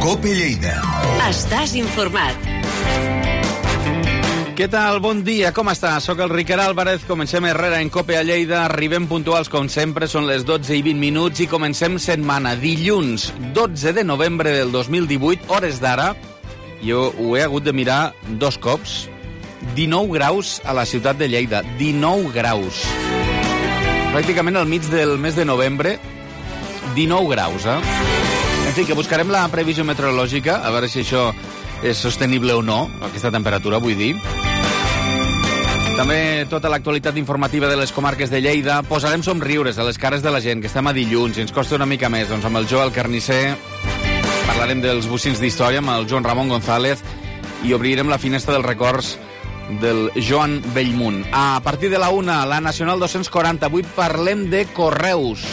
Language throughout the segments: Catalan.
COPE Lleida. Estàs informat. Què tal? Bon dia, com estàs? Soc el Ricard Álvarez, comencem Herrera en COPE a Lleida, arribem puntuals com sempre, són les 12:20 i comencem setmana, dilluns 12 de novembre del 2018, hores d'ara, jo ho he hagut de mirar dos cops, 19 graus a la ciutat de Lleida, 19 graus. Pràcticament al mig del mes de novembre, 19 graus, En fi, que buscarem la previsió meteorològica, a veure si això és sostenible o no, aquesta temperatura, vull dir. També tota l'actualitat informativa de les comarques de Lleida. Posarem somriures a les cares de la gent, que estem a dilluns i ens costa una mica més. Doncs amb el Joel Carnisser parlarem dels bocins d'història, amb el Joan Ramon González, i obrirem la finestra dels records del Joan Bellmunt. A partir de la 1, la Nacional 240. Avui parlem de correus.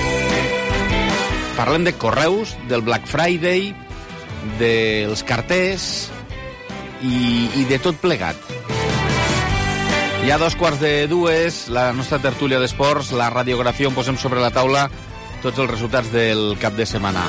Parlem de correus, del Black Friday, dels carters i de tot plegat. Hi ha 2:45, la nostra tertúlia d'esports, la radiografia on posem sobre la taula tots els resultats del cap de setmana.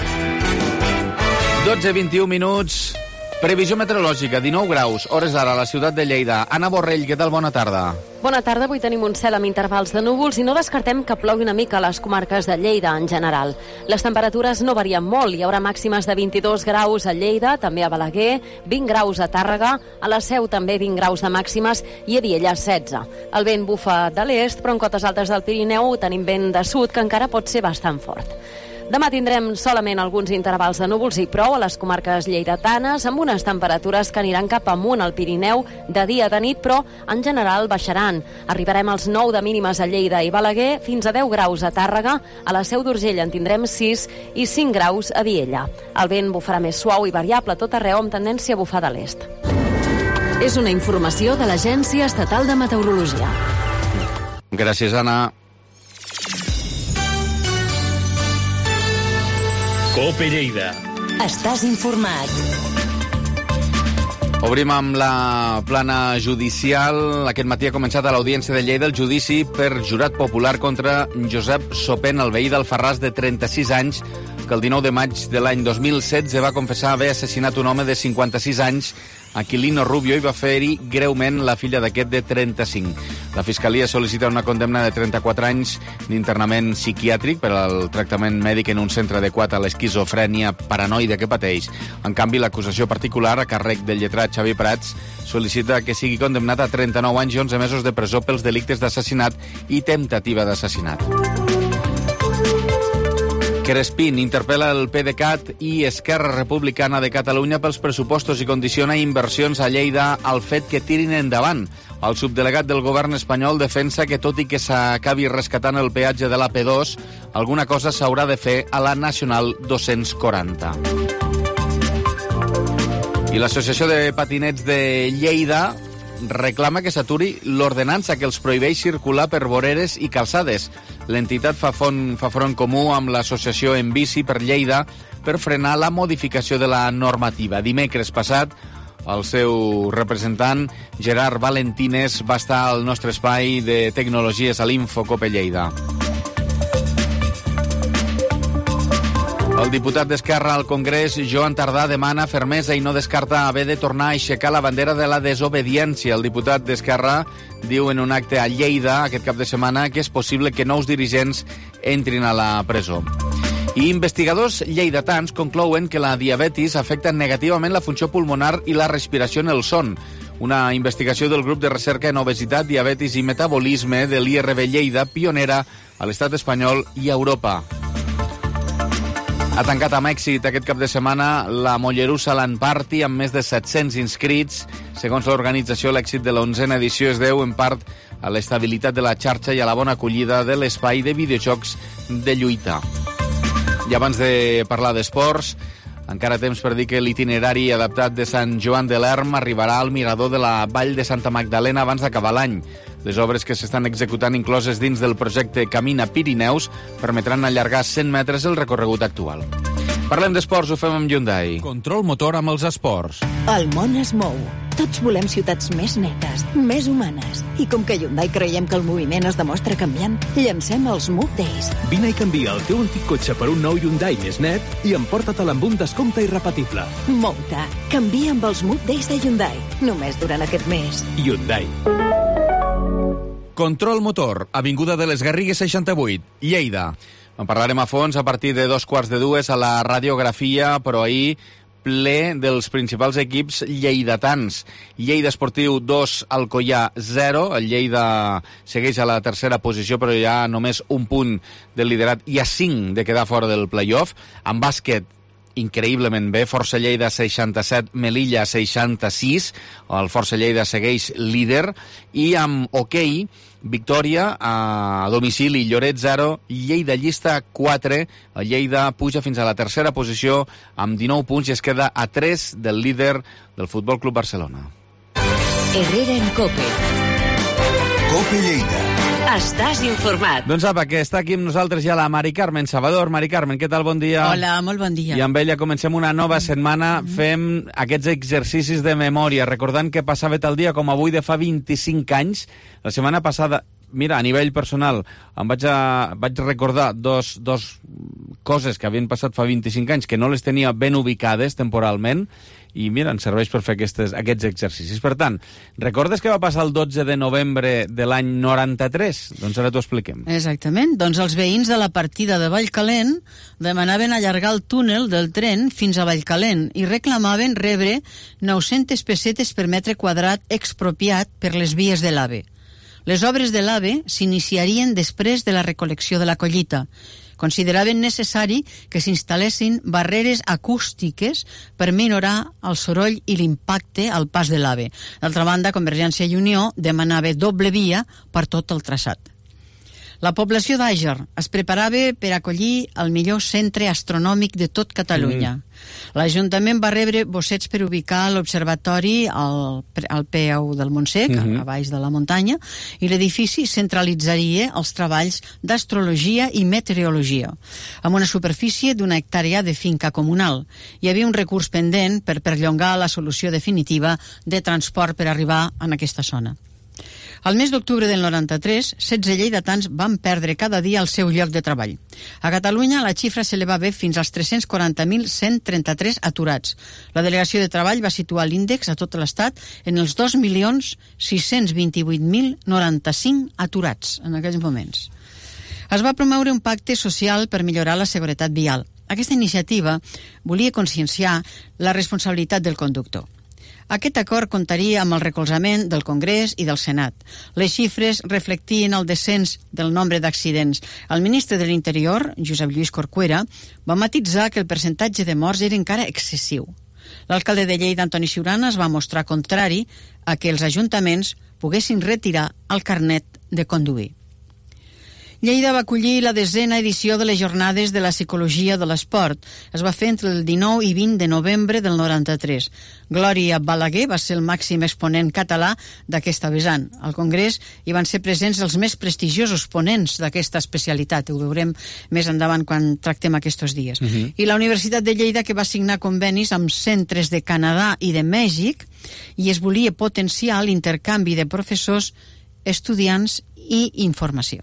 12:21, previsió meteorològica, 19 graus, hores d'ara a la ciutat de Lleida. Anna Borrell, què tal? Bona tarda. Bona tarda, avui tenim un cel amb intervals de núvols i no descartem que plogui una mica a les comarques de Lleida en general. Les temperatures no varien molt, hi haurà màximes de 22 graus a Lleida, també a Balaguer, 20 graus a Tàrrega, a la Seu també 20 graus de màximes i a Viella 16. El vent bufa de l'est, però en cotes altes del Pirineu tenim vent de sud que encara pot ser bastant fort. Demà tindrem solament alguns intervals de núvols i prou a les comarques lleidatanes, amb unes temperatures que aniran cap amunt al Pirineu de dia a de nit, però en general baixaran. Arribarem als 9 de mínimes a Lleida i Balaguer, fins a 10 graus a Tàrrega, a la Seu d'Urgell en tindrem 6 i 5 graus a Viella. El vent bufarà més suau i variable a tot arreu amb tendència a bufar de l'est. És una informació de l'Agència Estatal de Meteorologia. Gràcies, Anna. COPE Lleida. Estàs informat. Obrim amb la plana judicial. Aquest matí ha començat a l'Audiència de Lleida el judici per jurat popular contra Josep Sopent, el veí d'Alfarràs de 36 anys, que el 19 de maig de l'any 2016 va confessar haver assassinat un home de 56 anys, Aquilino Rubio, i va ferir greument la filla d'aquest de 35. La Fiscalia sol·licita una condemna de 34 anys d'internament psiquiàtric per al tractament mèdic en un centre adequat a l'esquizofrènia paranoide que pateix. En canvi, l'acusació particular, a càrrec del lletrat Xavi Prats, sol·licita que sigui condemnat a 39 anys i 11 mesos de presó pels delictes d'assassinat i temptativa d'assassinat. Crespín interpel·la el PDeCAT i Esquerra Republicana de Catalunya pels pressupostos i condiciona inversions a Lleida al fet que tirin endavant. El subdelegat del govern espanyol defensa que, tot i que s'acabi rescatant el peatge de l'AP2, alguna cosa s'haurà de fer a la Nacional 240. I l'Associació de Patinets de Lleida reclama que s'aturi l'ordenança que els prohibeix circular per voreres i calçades. L'entitat fa front comú amb l'Associació En Bici per Lleida per frenar la modificació de la normativa. Dimecres passat, el seu representant, Gerard Valentines, va estar al nostre espai de tecnologies a l'Info COPE Lleida. El diputat d'Esquerra al Congrés, Joan Tardà, demana fermesa i no descarta haver de tornar a aixecar la bandera de la desobediència. El diputat d'Esquerra diu en un acte a Lleida aquest cap de setmana que és possible que nous dirigents entrin a la presó. I investigadors lleidatans conclouen que la diabetis afecta negativament la funció pulmonar i la respiració en el son. Una investigació del grup de recerca en obesitat, diabetis i metabolisme de l'IRB Lleida, pionera a l'estat espanyol i a Europa. Ha tancat amb èxit aquest cap de setmana la Mollerussa Land Party amb més de 700 inscrits. Segons l'organització, l'èxit de l'11a edició es deu en part a l'estabilitat de la xarxa i a la bona acollida de l'espai de videojocs de lluita. I abans de parlar d'esports, encara temps per dir que l'itinerari adaptat de Sant Joan de l'Erm arribarà al mirador de la Vall de Santa Magdalena abans d'acabar l'any. Les obres que s'estan executant incloses dins del projecte Camina Pirineus permetran allargar 100 metres el recorregut actual. Parlem d'esports, ho fem amb Hyundai. Control motor amb els esports. El món es mou. Tots volem ciutats més netes, més humanes. I com que a Hyundai creiem que el moviment es demostra canviant, llancem els Move Days. Vine i canvia el teu antic cotxe per un nou Hyundai més net i emporta-te'l amb un descompte irrepetible. Mou-te. Canvia amb els Move Days de Hyundai. Només durant aquest mes. Hyundai. Control motor, Avinguda de les Garrigues 68, Lleida. En parlarem a fons a partir de 2:45 a la radiografia, però ahir ple dels principals equips lleidatans. Lleida Esportiu 2, Alcoià 0. El Lleida segueix a la tercera posició, però hi ha només un punt del liderat. Hi ha 5 de quedar fora del playoff. En bàsquet, increïblement bé, Força Lleida 67, Melilla 66, el Força Lleida segueix líder, i amb hoquei, victòria a domicili, Lloret 0, Lleida llista 4, el Lleida puja fins a la tercera posició amb 19 punts i es queda a 3 del líder del Futbol Club Barcelona. Herrera en COPE. COPE Lleida. Estàs informat. Doncs apa, que està aquí amb nosaltres ja la Mari Carmen Salvador. Mari Carmen, què tal? Bon dia. Hola, molt bon dia. I amb ella comencem una nova setmana. Fem aquests exercicis de memòria, recordant que passava tal dia com avui de fa 25 anys. La setmana passada, mira, a nivell personal, em vaig recordar dos coses que havien passat fa 25 anys que no les tenia ben ubicades temporalment, i mira, ens serveix per fer aquests exercicis. Per tant, recordes què va passar el 12 de novembre de l'any 93? Doncs ara t'ho expliquem. Exactament. Doncs els veïns de la partida de Vallcalent demanaven allargar el túnel del tren fins a Vallcalent i reclamaven rebre 900 pessetes per metre quadrat expropiat per les vies de l'AVE. Les obres de l'AVE s'iniciarien després de la recol·lecció de la collita. Consideraven necessari que s'instal·lessin barreres acústiques per minorar el soroll i l'impacte al pas de l'AVE. D'altra banda, Convergència i Unió demanava doble via per tot el traçat. La població d'Àger es preparava per acollir el millor centre astronòmic de tot Catalunya. L'Ajuntament va rebre bossets per ubicar l'observatori al peu del Montsec, a baix de la muntanya, i l'edifici centralitzaria els treballs d'astrologia i meteorologia, amb una superfície d'una hectàrea de finca comunal. Hi havia un recurs pendent per perllongar la solució definitiva de transport per arribar a aquesta zona. Al mes d'octubre del 93, 16 lleidatans van perdre cada dia el seu lloc de treball. A Catalunya, la xifra s'elevava fins als 340.133 aturats. La delegació de treball va situar l'índex a tot l'estat en els 2.628.095 aturats en aquells moments. Es va promoure un pacte social per millorar la seguretat vial. Aquesta iniciativa volia conscienciar la responsabilitat del conductor. Aquest acord comptaria amb el recolzament del Congrés i del Senat. Les xifres reflectien el descens del nombre d'accidents. El ministre de l'Interior, Josep Lluís Corcuera, va matitzar que el percentatge de morts era encara excessiu. L'alcalde de Lleida, Antoni Ciurana, es va mostrar contrari a que els ajuntaments poguessin retirar el carnet de conduir. Lleida va acollir la 10ª edició de les Jornades de la Psicologia de l'Esport. Es va fer entre el 19 i 20 de novembre del 93. Glòria Balaguer va ser el màxim exponent català d'aquesta vessant. Al Congrés hi van ser presents els més prestigiosos ponents d'aquesta especialitat. Ho veurem més endavant quan tractem aquests dies. I la Universitat de Lleida, que va signar convenis amb centres de Canadà i de Mèxic, i es volia potenciar l'intercanvi de professors, estudiants i informació.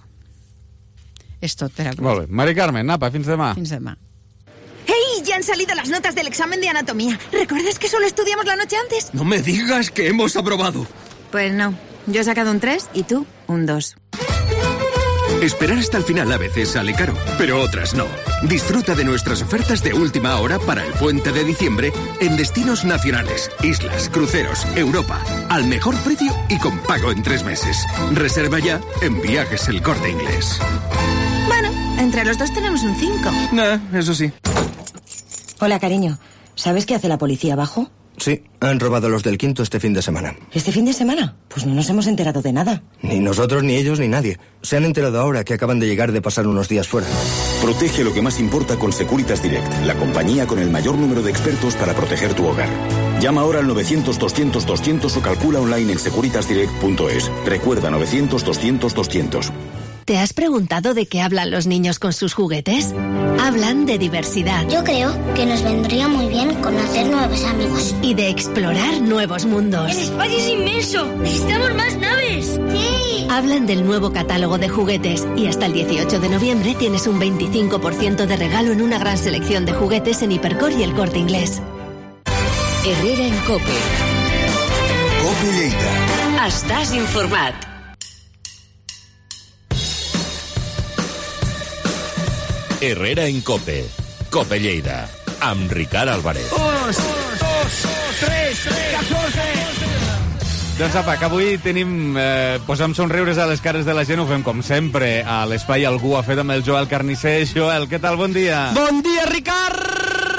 És tot per avui. Molt bé. Mari Carmen, apa, fins demà. Fins demà. ¡Hey! Ya han salido las notas del examen de anatomía. ¿Recuerdas que solo estudiamos la noche antes? No me digas que hemos aprobado. Pues no. Yo he sacado un 3 y tú un 2. Esperar hasta el final a veces sale caro, pero otras no. Disfruta de nuestras ofertas de última hora para el puente de diciembre en destinos nacionales, islas, cruceros, Europa, al mejor precio y con pago en 3 meses. Reserva ya en Viajes El Corte Inglés. Bueno, entre los dos tenemos un 5. Eso sí. Hola, cariño. ¿Sabes qué hace la policía abajo? Sí, han robado los del Quinto este fin de semana. ¿Este fin de semana? Pues no nos hemos enterado de nada. Ni nosotros, ni ellos, ni nadie. Se han enterado ahora que acaban de llegar de pasar unos días fuera. Protege lo que más importa con Securitas Direct, la compañía con el mayor número de expertos para proteger tu hogar. Llama ahora al 900-200-200 o calcula online en securitasdirect.es. Recuerda, 900-200-200. ¿Te has preguntado de qué hablan los niños con sus juguetes? Hablan de diversidad. Yo creo que nos vendría muy bien conocer nuevos amigos. Y de explorar nuevos mundos. ¡El espacio es inmenso! ¡Necesitamos más naves! ¡Sí! Hablan del nuevo catálogo de juguetes y hasta el 18 de noviembre tienes un 25% de regalo en una gran selección de juguetes en Hipercor y El Corte Inglés. Herrera en COPE. COPE Lleida. Estàs informat. Herrera en COPE. COPE Lleida. Amb Ricard Álvarez. 1, 2, 3, 14... Doncs apa, que avui tenim... posem somriures a les cares de la gent, ho fem com sempre. A l'espai algú ha fet amb el Joel Carnisser. Joel, què tal? Bon dia. Bon dia, Ricard!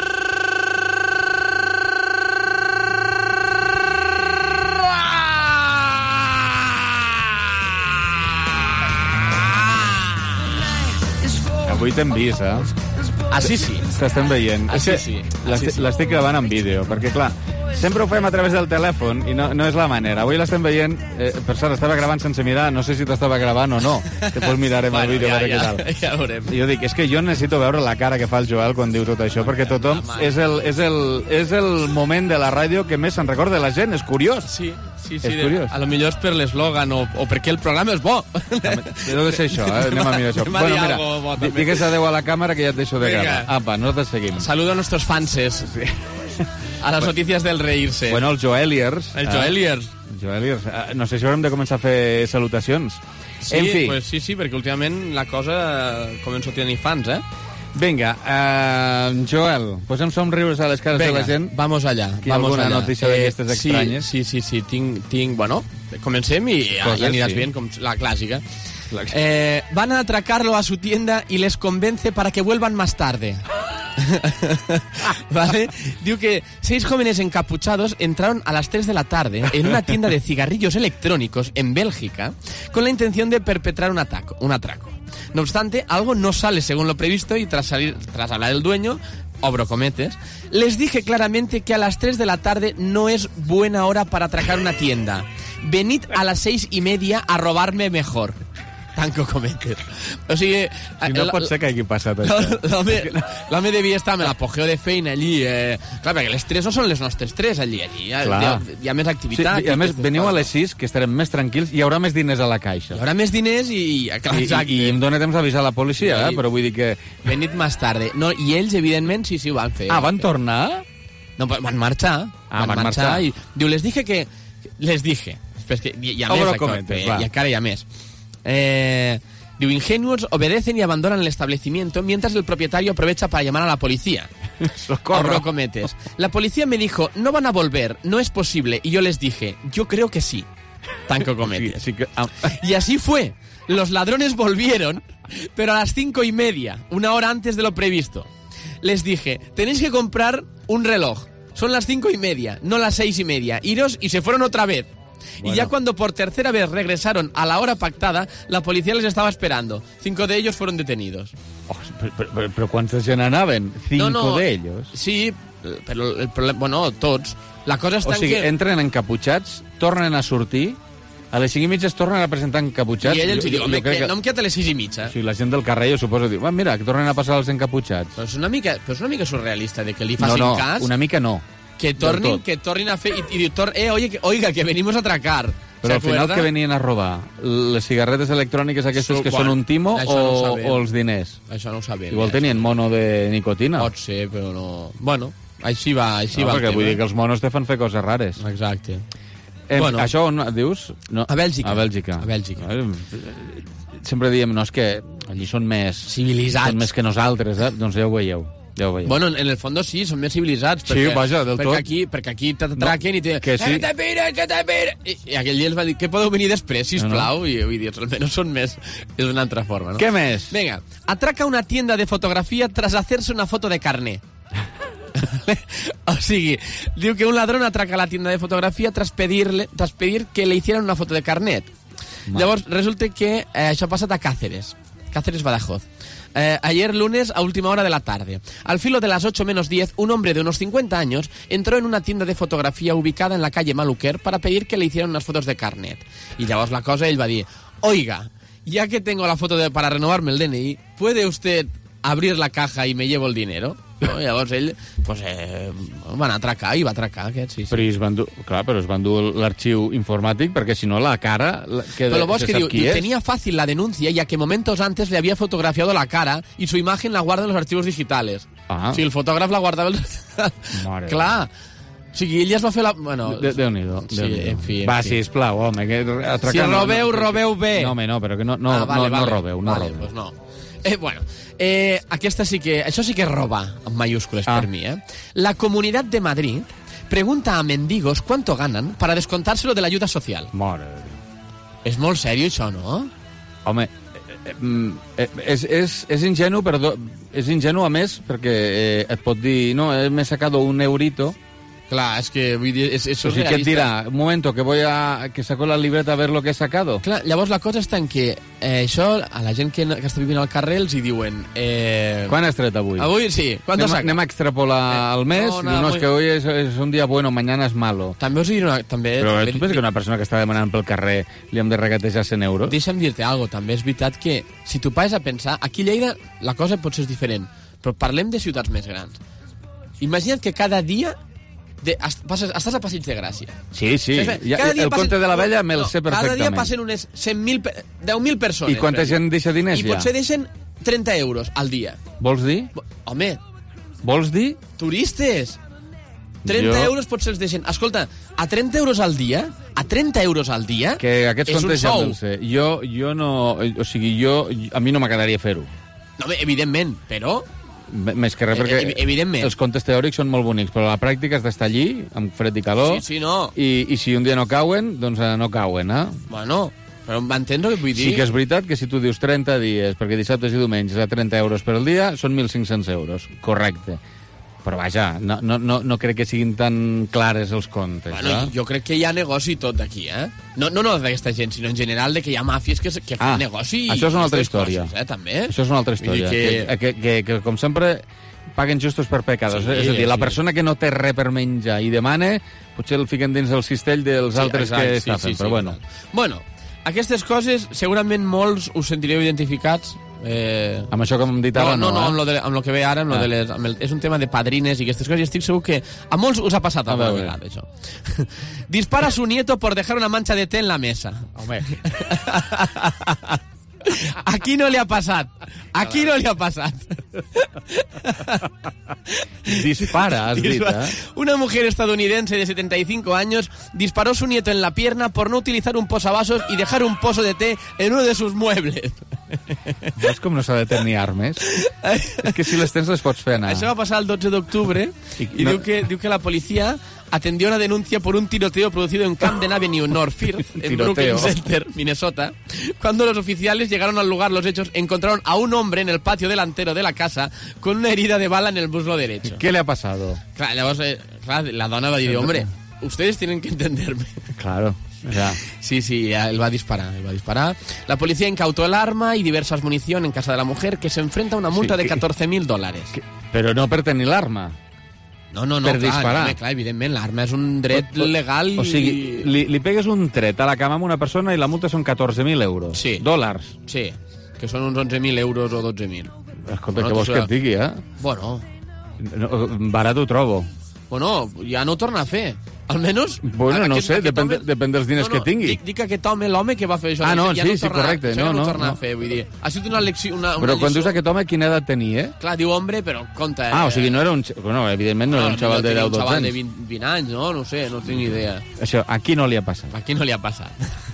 Avui t'hem vist, Ah, sí, sí. T'estem veient. Ah, sí, sí. L'estic gravant en vídeo, perquè, clar, sempre ho fem a través del telèfon i no és la manera. Avui l'estem veient... per cert, estava gravant sense mirar, no sé si t'estava gravant o no. Després mirarem el vídeo, a veure què tal. Ja veurem. Jo dic, és que jo necessito veure la cara que fa el Joel quan diu tot això, perquè tothom... És el moment de la ràdio que més se'n recorda de la gent, és curiós. Sí. És curiós. A lo millor és per l'eslògan o perquè el programa és bo. Deu de ser això, anem a mirar això. Bueno, mira, digues adeu a la càmera que ja et deixo de gravar. Apa, nosaltres seguim. Saludo a nuestros fanses. Sí. A las noticias del reírse. Bueno, els Joeliers. El Joeliers. Joeliers. No sé si haurem de començar a fer salutacions. Sí, en fi. Pues sí, perquè últimament la cosa comença a tenir fans, Vinga, Joel, posem somriures a les cares de la gent. Vamos allá. Aquí alguna notícia d'aquestes estranyes? Sí, tinc... Bueno, comencem i ja aniràs bien, com la clàssica. Van a atracarlo a su tienda y les convence para que vuelvan más tarde. ¿Vale? Digo que 6 jóvenes encapuchados entraron a las 3 de la tarde en una tienda de cigarrillos electrónicos en Bélgica con la intención de perpetrar un atraco. No obstante, algo no sale según lo previsto y tras hablar el dueño, abro cometes, les dije claramente que a las 3 de la tarde no es buena hora para atracar una tienda. Venid a las 6:30 a robarme mejor. Tanco cometes. O sigui... Si no pot ser que hagi passat això. L'home devia estar amb l'apogeu de feina allí. Clar, perquè les 3 no són les nostres 3 allí. Hi ha més activitat. Sí, i a més, veniu a les 6, que estarem més tranquils, i hi haurà més diners a la caixa. Hi haurà més diners i em dóna temps a avisar la policia, però vull dir que... Venit més tarde. No, i ells, evidentment, sí, ho van fer. Ah, van tornar? No, van marxar. Van marxar. I diu, les dije que... Les dije. Després que hi ha més, i encara hi ha més. Digo, ingenuos obedecen y abandonan el establecimiento mientras el propietario aprovecha para llamar a la policía. ¡Socorro! Cometes. La policía me dijo, no van a volver, no es posible. Y yo les dije, yo creo que sí. Tanco cometes. Sí, Y así fue. Los ladrones volvieron, pero a las 5:30, una hora antes de lo previsto. Les dije, tenéis que comprar un reloj. Son las 5:30, no las 6:30. Iros, y se fueron otra vez. Bueno. Y ya cuando por tercera vez regresaron a la hora pactada, la policía les estaba esperando. 5 de ellos fueron detenidos. Oh, però quanta gent anaven? 5 d'ells? Sí, però el problema... Bueno, tots. La cosa està o sigui, que... entren encaputxats, tornen a sortir, a les 5:30 es tornen a presentar encaputxats... I ell ens diu, home, que no em queda a les 6:30. O sigui, la gent del carrer, jo suposo, diu, mira, que tornen a passar els encaputxats. Però és una mica surrealista de que li facin cas... No, una mica no. Que tornin a fer... I diu, oiga, que venimos a atracar. Però al final que venien a robar? Les cigarretes electròniques aquestes que són un timo o els diners? Això no ho sabem. Igual tenien mono de nicotina. Pot ser, però no... Bueno, així va perquè vull dir que els monos te fan fer coses rares. Exacte. Això on dius? No. A Bèlgica. A Bèlgica. Sempre diem, no, és que allí són més... Civilitzats. Són més que nosaltres, Doncs ja ho veieu. Bueno, en el fondo sí, són més civilitzats. Sí, vaja, del tot. Perquè aquí t'atraquen i te... Que sí. Que te pire! I aquell dia els va dir, què podeu venir després, sisplau? I vull dir, almenys són més... És una altra forma, no? Què més? Venga, atraca una tienda de fotografía tras hacerse una foto de carné. O sigui, diu que un ladrón atraca la tienda de fotografía tras pedir que le hicieran una foto de carnet. Llavors, resulta que això ha passat a Cáceres, Badajoz. Ayer lunes a última hora de la tarde. Al filo de las 8 menos 10, un hombre de unos 50 años entró en una tienda de fotografía ubicada en la calle Maluquer para pedir que le hicieran unas fotos de carnet. Y llavors la cosa, ell va dir, oiga, ya que tengo la foto para renovarme el DNI, ¿puede usted abrir la caja y me llevo el dinero? No? Llavors ell pues, va anar a atracar i va atracar aquest, sí. Però es van dur l'arxiu informàtic perquè si no la cara Pero lo vos que diu, tenía fácil la denuncia ya que momentos antes le había fotografiado la cara y su imagen la guarda en los archivos digitales. Si el fotògraf la guardava... Clar. O sigui, ell ja es va fer la... Bueno, Déu-n'hi-do. En fi. Va, sisplau, home. Si robeu bé. No, home, no, però que no robeu. Pues no. Bueno, això sí que es roba, en mayúscules per mi, La Comunidad de Madrid pregunta a mendigos cuánto ganan para descontárselo de la ayuda social. Mare. És molt sèrio, això, no? Home, és ingenu, és ingenu, a més, perquè et pot dir, no, m'he sacado un eurito. Clar, és que vull dir, és o sigui, què et dirà? Un moment, que saco la libreta a ver lo que he sacado. Clar, llavors la cosa està en que això, a la gent que està vivint al carrer els hi diuen... Quan has tret avui? Avui, sí. Anem a extrapolar el mes. No, és que hoy es un dia bueno, mañana es malo. També us diré Però tu penses que una persona que està demanant pel carrer li hem de regatejar 100 euros? Deixa'm dir-te alguna cosa. També és veritat que, si tu pares a pensar, aquí a Lleida la cosa potser és diferent, però parlem de ciutats més grans. Imagina't que cada dia estàs a Passeig de Gràcia. Sí. El conte de la vella me'l sé perfectament. Cada dia passen unes 10.000 persones. I quanta gent deixa diners ja? I potser deixen 30 euros al dia. Vols dir? Home. Vols dir? Turistes. 30 euros potser els deixen. Escolta, a 30 euros al dia... A 30 euros al dia que aquests és un sou. Jo no... O sigui, a mi no m'agradaria fer-ho. No, evidentment, però... Més que res, perquè els contes teòrics són molt bonics, però la pràctica has d'estar allí, amb fred i calor, i si un dia no cauen, doncs no cauen, Bueno, però m'entens el que vull dir? Sí que és veritat que si tu dius 30 dies, perquè dissabtes i diumenges a 30 euros per al dia, són 1.500 euros, correcte. Però vaja, no crec que siguin tan clares els comptes. Bueno, jo crec que hi ha negoci tot d'aquí, No d'aquesta gent, sinó en general de que hi ha màfies que fan negoci. Això és una altra història. Coses, també. Això és una altra història. Que com sempre, paguen justos per pecados. És a dir, la persona que no té res per menjar i demana, potser el fiquen dins el cistell dels altres que estafen. Però bueno. Bueno, aquestes coses segurament molts us sentireu identificats. Amb això que hem dit ara amb lo que ve ara, és un tema de padrines i aquestes coses, i estic segur que a molts us ha passat alguna vegada, això. Dispara a su nieto por dejar una mancha de té en la mesa. Home. Aquí no le ha pasado. Aquí no le ha pasado. Dispara, has dit, Una mujer estadounidense de 75 años disparó a su nieto en la pierna por no utilizar un posavasos y dejar un pozo de té en uno de sus muebles. Veus com no s'ha de tenir armes? És que si les tens les pots fer anar. Això va passar el 12 d'octubre i diu que la policia atendió una denuncia por un tiroteo producido en Camden Avenue, North Firth, en Brooklyn Center, Minnesota. Cuando los oficiales llegaron al lugar, los hechos encontraron a un hombre en el patio delantero de la casa con una herida de bala en el muslo derecho. ¿Qué le ha pasado? Claro, la dona va dir, hombre, ustedes tienen que entenderme. Claro. Ya. Sí, él va a disparar. La policía incautó el arma y diversas munición en casa de la mujer, que se enfrenta a una multa de $14.000. Però no per tenir l'arma. No, per disparar. Clar, evidentment, l'arma és un dret legal i... O sigui, li pegues un tret a la cama amb una persona i la multa són 14.000 euros. Sí. Dòlars. Sí, que són uns 11.000 euros o 12.000. Escolta, què vols que et digui, Bueno. Barat ho trobo. Bueno, ja no ho torna a fer. Almenys... Bueno, no sé, depèn dels diners que tingui. Dic aquest home, l'home que va fer això. Sí, correcte. Això ja no ho torna a fer, vull dir. Ha sigut una lecció... Però quan dius aquest home, quina edat tenia, Clar, diu hombre, però compte... o sigui, no era un... Bueno, evidentment no era un xaval de 10 o 12 anys. Un xaval de 20 anys, no sé, no tinc ni idea. Això, aquí no li ha passat. Aquí no li ha passat.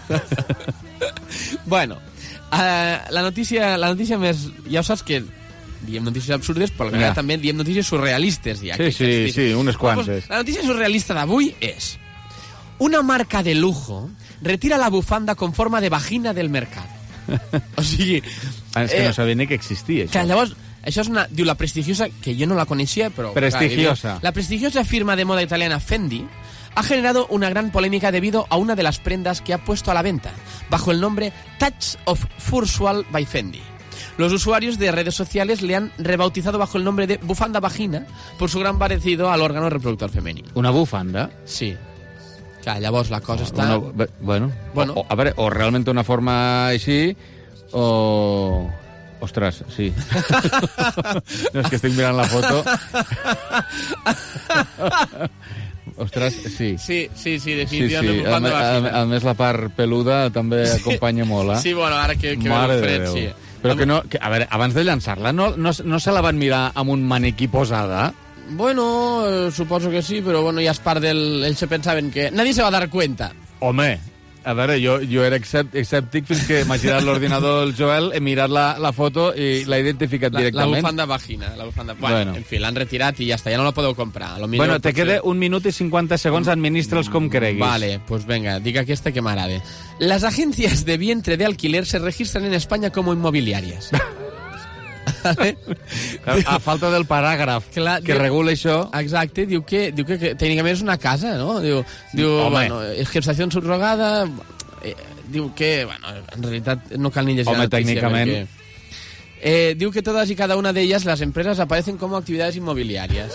Bueno, la notícia més... Ja ho saps que diem notícies absurdes, però també diem notícies surrealistes. Ja, sí, unes quantes. La notícia surrealista d'avui és: una marca de lujo retira la bufanda con forma de vagina del mercat. O sigui... És que no sabia ni que existia, això. Que llavors, això és una... Diu, la prestigiosa, que jo no la coneixia, però... Prestigiosa. La prestigiosa firma de moda italiana Fendi ha generado una gran polémica debido a una de las prendas que ha puesto a la venta, bajo el nombre Touch of Fursual by Fendi. Los usuarios de redes sociales le han rebautizado bajo el nombre de bufanda vagina por su gran parecido al órgano reproductor femenino. Una bufanda? Sí. Clar, llavors la cosa està... Bueno. A veure, o realment una forma així, o... Ostres, sí. No, és que estic mirant la foto. Ostres, sí. Sí, definitivament. Sí. A més, la part peluda també acompanya molt, Sí, bueno, ara que Mare ve fred, sí. Però que no... A veure, abans de llançar-la, no se la van mirar amb un maniquí posada? Bueno, suposo que sí, però bueno, ja és part del... Ells se pensaven que... Nadie se va a dar cuenta. Home, a veure, jo era escèptic fins que m'ha girat l'ordinador el Joel, he mirat la foto i l'ha identificat directament. La bufanda vagina. Bueno, en fi, l'han retirat i ja està, ja no la podeu comprar. Bueno, te queda 1 minut i 50 segons, administra'ls com creguis. Vale, pues venga, diga aquesta que m'agrada. Las agencias de vientre de alquiler se registran en España como inmobiliarias. A falta del paràgraf que regula això. Exacte, diu que tècnicament és una casa, no? Diu bueno, gestació subrogada, diu que, bueno, en realitat no cal ni llegir la notícia. Tècnicament. Diu que todas y cada una de ellas, las empresas, aparecen como actividades inmobiliarias.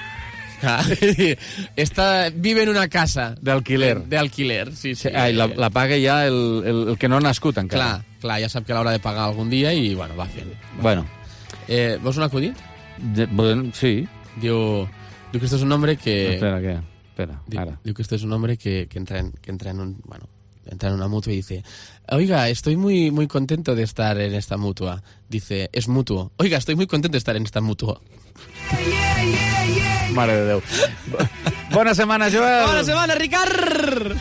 Vive en una casa de alquiler, sí. La paga ja el que no ha nascut encara. Clar, ja sap que l'haurà de pagar algun dia i bueno, va fent. Bueno. ¿Vos un acudit? Sí. Diu que esto es un hombre que... Espera, ara. Diu que esto es un hombre que entra en una mutua y dice: oiga, estoy muy, muy contento de estar en esta mutua. Dice: es mutuo. Oiga, estoy muy contento de estar en esta mutua. Mare de Déu. Bona setmana, Joel. Bona setmana, Ricard.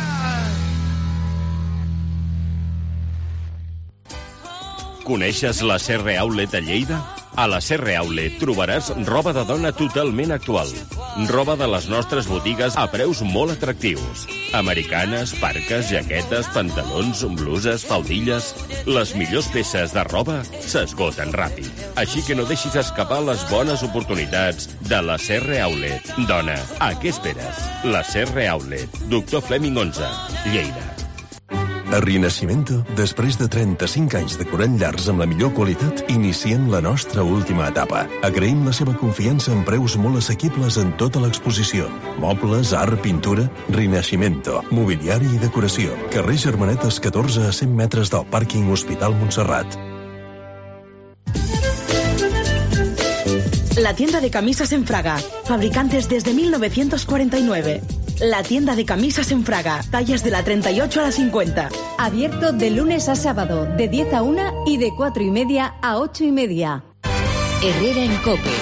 Coneixes la Serre Outlet a Lleida? A la Serre Outlet trobaràs roba de dona totalment actual. Roba de les nostres botigues a preus molt atractius. Americanes, parques, jaquetes, pantalons, bluses, faldilles... Les millors peces de roba s'esgoten ràpid. Així que no deixis escapar les bones oportunitats de la Serre Outlet. Dona, a què esperes? La Serre Outlet. Doctor Fleming 11, Lleida. A Rinascimento, després de 35 anys decorant llars amb la millor qualitat, iniciem la nostra última etapa. Agraïm la seva confiança en preus molt assequibles en tota l'exposició. Mobles, art, pintura... Rinascimento, mobiliari i decoració. Carrer Germanetes 14 a 100 metres del pàrquing Hospital Montserrat. La tienda de camisas en Fraga, fabricantes desde 1949. La tienda de camisas en Fraga, tallas de la 38 a la 50. Abierto de lunes a sábado, de 10 a 1 y de 4:30 a 8:30. Herrera en COPE.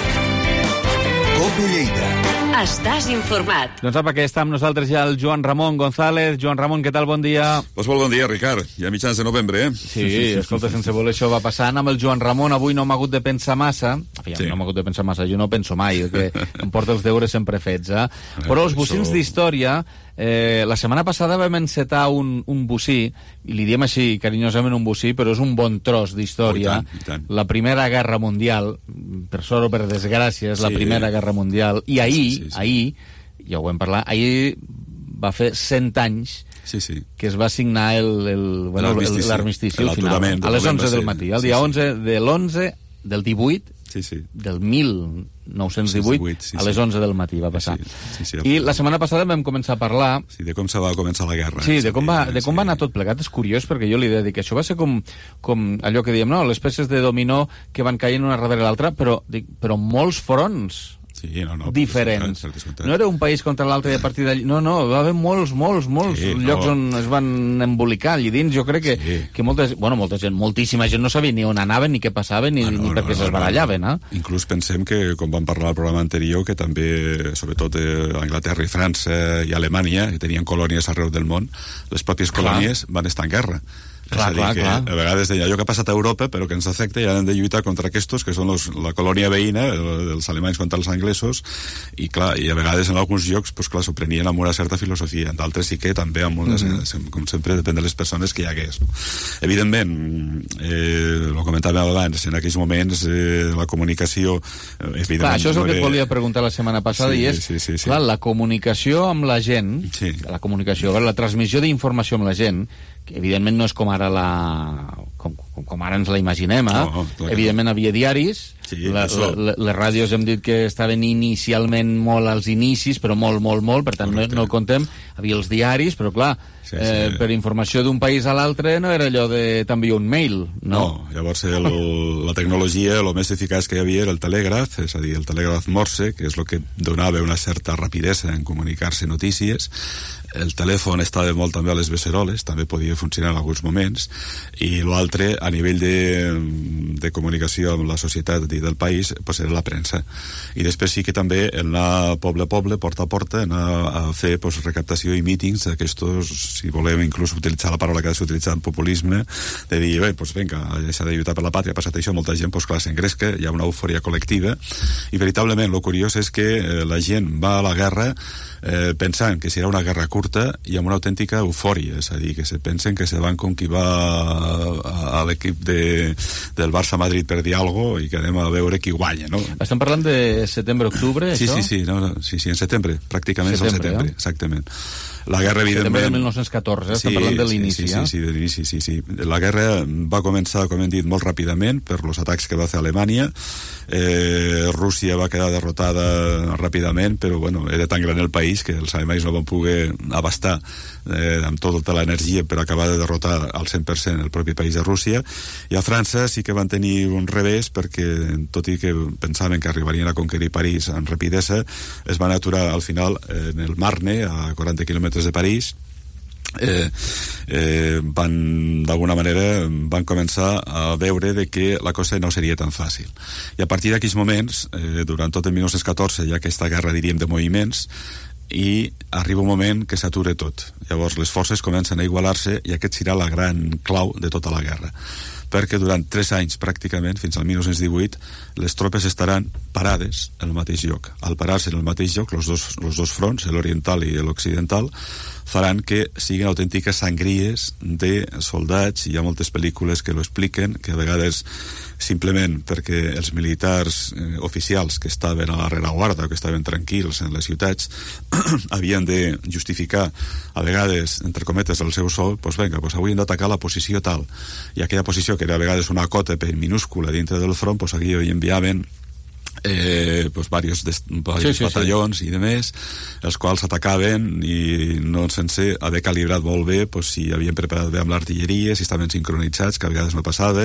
COPE Lleida. Estàs informat. Doncs apa, que està amb nosaltres ja el Joan Ramon González. Joan Ramon, què tal? Bon dia. Pues molt bon dia, Ricard. Ja a mitjans de novembre, Sí, escolta, sense voler això va passant. Amb el Joan Ramon avui no m'ha hagut de pensar massa. No m'ha hagut de pensar massa, jo no penso mai, que em porta els deures sempre fets, Però els bocins d'història, la setmana passada vam encetar un bocí, i li diem així carinyosament un bocí, però és un bon tros d'història. La Primera Guerra Mundial, per sort o per desgràcia, és la Primera Guerra Mundial, i ahir, ja ho vam parlar, ahir va fer 100 anys que es va signar l'armistici al final, a les 11 del matí, el dia 11 de l'11 del 18 del 1918 a les 11 del matí va passar. I la setmana passada vam començar a parlar de com se va començar la guerra. De com va anar tot plegat. És curiós perquè jo li he de dir que això va ser com allò que diem, no? Les peces de dominó que van caient una darrere l'altra, però molts fronts diferents. No era un país contra l'altre i a partir d'allà... No, va haver molts llocs on es van embolicar allà dins. Jo crec que molta gent, moltíssima gent no sabia ni on anaven, ni què passava, ni per què s'esbarallaven. Inclús pensem que, com vam parlar al programa anterior, que també, sobretot a Anglaterra i França i Alemanya, que tenien colònies arreu del món, les pròpies colònies van estar en guerra. Clar. A vegades deia allò que ha passat a Europa però que ens afecta i han de lluitar contra aquests que són la colònia veïna dels alemanys contra els anglesos i a vegades en alguns llocs s'ho prenien amb una certa filosofia, en d'altres sí que també amb com sempre depèn de les persones que hi hagués. Evidentment, ho comentàvem abans, en aquells moments la comunicació això és el que et volia preguntar la setmana passada i és, la comunicació amb la gent, la transmissió d'informació amb la gent, que evidentment no és com ara com com ara ens la imaginem, evidentment havia diaris, les ràdios hem dit que estaven inicialment molt als inicis, però molt, per tant no contem, havia els diaris, però clar, per informació d'un país a l'altre no era allò de t'envio un mail, no? Llavors la tecnologia, el més eficaç que hi havia era el telègraf, és a dir, el telègraf Morse, que és el que donava una certa rapidesa en comunicar-se notícies. El telèfon estava molt també a les beceroles, també podia funcionar en alguns moments, i l'altre, a nivell de comunicació amb la societat del país, pues era la premsa. I després sí que també anar poble a poble, porta a porta, anar a fer recaptació i mítings d'aquestos, si volem inclús utilitzar la paraula que ha de s'utilitzar en populisme, de dir, vinga, s'ha de lluitar per la pàtria, ha passat això, molta gent, clar, s'engresca, hi ha una eufòria col·lectiva, i veritablement, lo curiós és que la gent va a la guerra pensant que serà una guerra curta i amb una autèntica eufòria, és a dir, que se pensen que se van com qui va a l'equip del Barça-Madrid per dir alguna cosa i que anem a veure qui guanya, no? Estem parlant de setembre-octubre, això? Sí, en setembre, pràcticament és el setembre, exactament. La guerra, evidentment... Setembre de 1914, estem parlant de l'inici, Sí, de l'inici, sí. La guerra va començar, com hem dit, molt ràpidament per els atacs que va fer Alemanya. Rússia va quedar derrotada ràpidament, però, era tan gran el país que els alemanys no van poder abastar amb tota l'energia per acabar de derrotar al 100% el propi país de Rússia. I a França sí que van tenir un revés perquè, tot i que pensaven que arribarien a conquerir París amb rapidesa, es van aturar al final en el Marne, a 40 quilòmetres de París. D'alguna manera van començar a veure de que la cosa no seria tan fàcil, i a partir d'aquells moments, durant tot el 1914 hi ha aquesta guerra, diríem, de moviments, i arriba un moment que s'atura tot. Llavors les forces comencen a igualar-se i aquest serà la gran clau de tota la guerra, perquè durant 3 anys pràcticament, fins al 1918, les tropes estaran parades en el mateix lloc. Al parar-se en el mateix lloc, els dos fronts, l'oriental i l'occidental, faran que siguin autèntiques sangries de soldats. Hi ha moltes pel·lícules que ho expliquen, que a vegades simplement perquè els militars oficials que estaven a la rereguarda o que estaven tranquils en les ciutats havien de justificar a vegades, entre cometes, el seu sou, avui hem d'atacar la posició tal, i aquella posició que era a vegades una cota minúscula dintre del front, aquí hi enviaven diversos batallons i demés, els quals atacaven i no sense haver calibrat molt bé si havien preparat bé amb l'artilleria, si estaven sincronitzats, que a vegades no passava.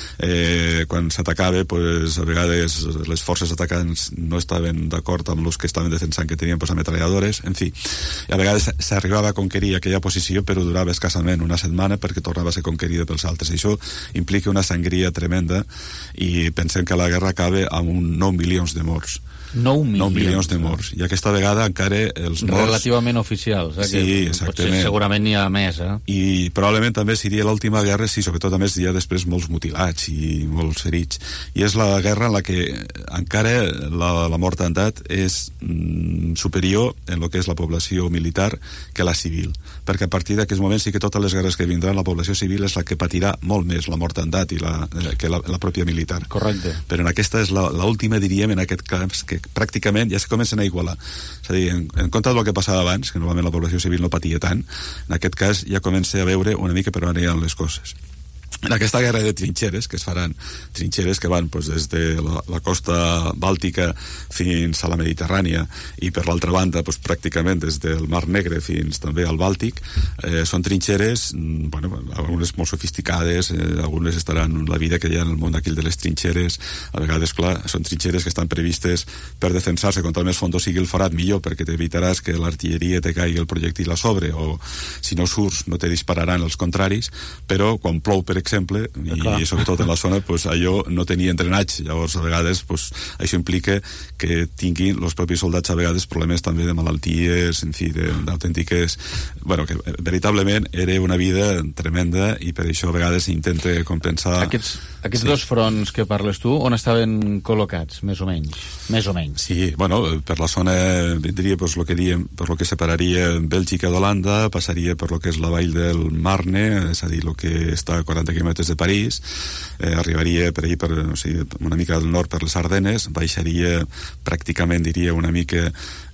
Quan s'atacava, a vegades les forces atacants no estaven d'acord amb els que estaven defensant, que tenien ametralladores, en fi, i a vegades s'arribava a conquerir aquella posició, però durava escassament una setmana perquè tornava a ser conquerida pels altres, i això implica una sangria tremenda, i pensem que la guerra acaba amb un 9 milions de morts. 9 milions de morts. I aquesta vegada encara els morts... Relativament oficials, Sí, exactament. Segurament n'hi ha més, I probablement també seria l'última guerra, sí, sobretot a més hi ha després molts mutilats i molts ferits. I és la guerra en la que encara la mortandat és superior en el que és la població militar que la civil. Perquè a partir d'aquest moment sí que totes les guerres que vindran, la població civil és la que patirà molt més la mortandat que la pròpia militar. Correcte. Però en aquesta és l'última, diríem, en aquest cas, que pràcticament ja se comencen a igualar. És a dir, en compte del que passava abans, que normalment la població civil no patia tant, en aquest cas ja comença a veure una mica per on hi ha les coses. En aquesta guerra de trinxeres, que es faran trinxeres que van des de la costa bàltica fins a la Mediterrània, i per l'altra banda pràcticament des del Mar Negre fins també al Bàltic, són trinxeres, algunes molt sofisticades, algunes estaran la vida que hi ha en el món d'aquí de les trinxeres. A vegades, clar, són trinxeres que estan previstes per defensar-se, contra més fondo sigui el forat millor, perquè t'evitaràs que l'artilleria te caigui el projectil a sobre, o si no surts no te dispararan els contraris, però quan plou, per exemple, i sobretot en la zona, allò no tenia entrenats. Llavors a vegades això implica que tinguin els propis soldats a vegades problemes també de malalties, en fi, d'autèntiques... que veritablement era una vida tremenda, i per això a vegades s'intenta compensar... Aquests dos fronts que parles tu, on estaven col·locats, més o menys? Més o menys. Sí, per la zona, diria, per lo que separaria Bèlgica d'Holanda, passaria per lo que és la vall del Marne, és a dir, lo que està a 40 quilòmetres de París, arribaria per allí, una mica del nord per les Ardenes, baixaria pràcticament, diria, una mica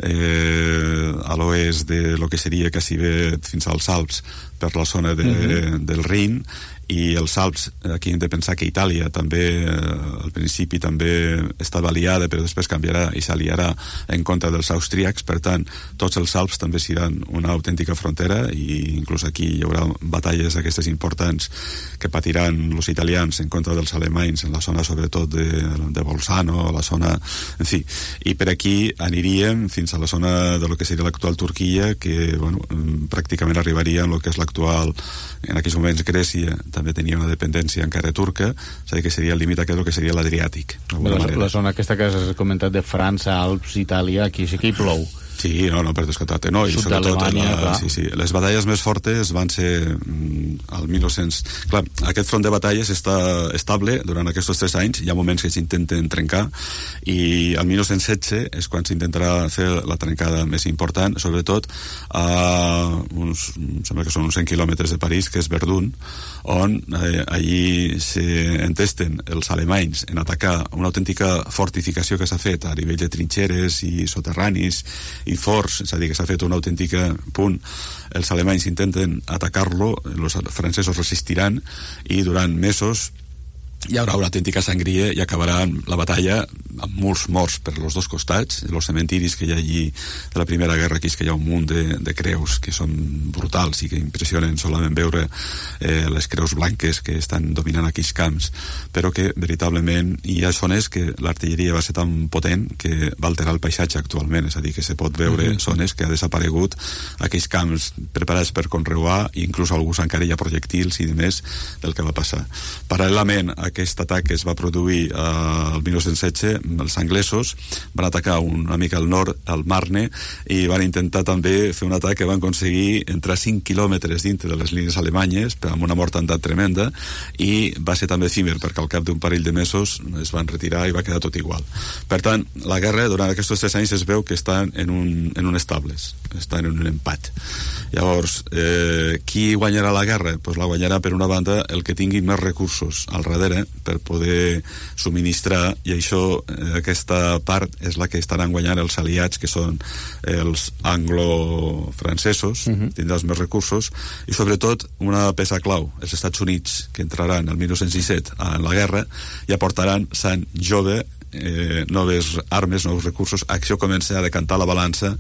a l'oest de lo que seria quasi bé fins als Alps, per la zona del Rin, i els Alps, aquí hem de pensar que Itàlia també, al principi també estava aliada, però després canviarà i s'aliarà en contra dels austríacs. Per tant, tots els Alps també seran una autèntica frontera, i inclús aquí hi haurà batalles aquestes importants que patiran els italians en contra dels alemanys en la zona sobretot de Bolzano, la zona, en fi, i per aquí aniríem fins a la zona de lo que seria l'actual Turquia, que bueno, pràcticament arribaria en el que és l'actual, en aquells moments Grècia també tenia una dependència encara turca, és a dir, que seria el límit aquest, que seria l'Adriàtic. La zona aquesta que has comentat de França, Alps, Itàlia, aquí sí que hi plou. Sí, no, per descomptat, no, i sobretot les batalles més fortes van ser al 1900. Clar, aquest front de batalles està estable durant aquests 3 anys, hi ha moments que s'intenten trencar, i al 1916 és quan s'intentarà fer la trencada més important, sobretot a uns, sembla que són uns 100 quilòmetres de París, que és Verdun, on allí s'entesten els alemanys en atacar una autèntica fortificació que s'ha fet a nivell de trinxeres i soterranis i forts, és a dir, que s'ha fet un autèntic punt. Els alemanys intenten atacar-lo, els francesos resistiran, i durant mesos hi haurà una autèntica sangria i acabarà la batalla amb molts morts per els dos costats. Els cementiris que hi ha allí de la Primera Guerra, aquí és que hi ha un munt de creus que són brutals i que impressionen solament veure les creus blanques que estan dominant aquells camps, però que veritablement hi ha zones que l'artilleria va ser tan potent que va alterar el paisatge actualment, és a dir, que se pot veure zones que ha desaparegut aquells camps preparats per conreuar, i inclús alguns encara hi ha projectils i demés del que va passar. Paral·lelament a aquest atac que es va produir al 1916, els anglesos van atacar una mica al nord, al Marne, i van intentar també fer un atac que van aconseguir entrar 5 quilòmetres dintre de les línies alemanyes, amb una mortandat tremenda, i va ser també efímer, perquè al cap d'un parell de mesos es van retirar i va quedar tot igual. Per tant, la guerra durant aquests 3 anys es veu que estan en un estables, estan en un empat. Llavors, qui guanyarà la guerra? Pues la guanyarà, per una banda, el que tingui més recursos al darrere per poder subministrar, i això, aquesta part és la que estaran guanyant els aliats, que són els anglo-francesos, tindrà els més recursos, i sobretot una peça clau, els Estats Units, que entraran el 1917 en la guerra i aportaran sang jove, noves armes, nous recursos. Això comença a decantar la balança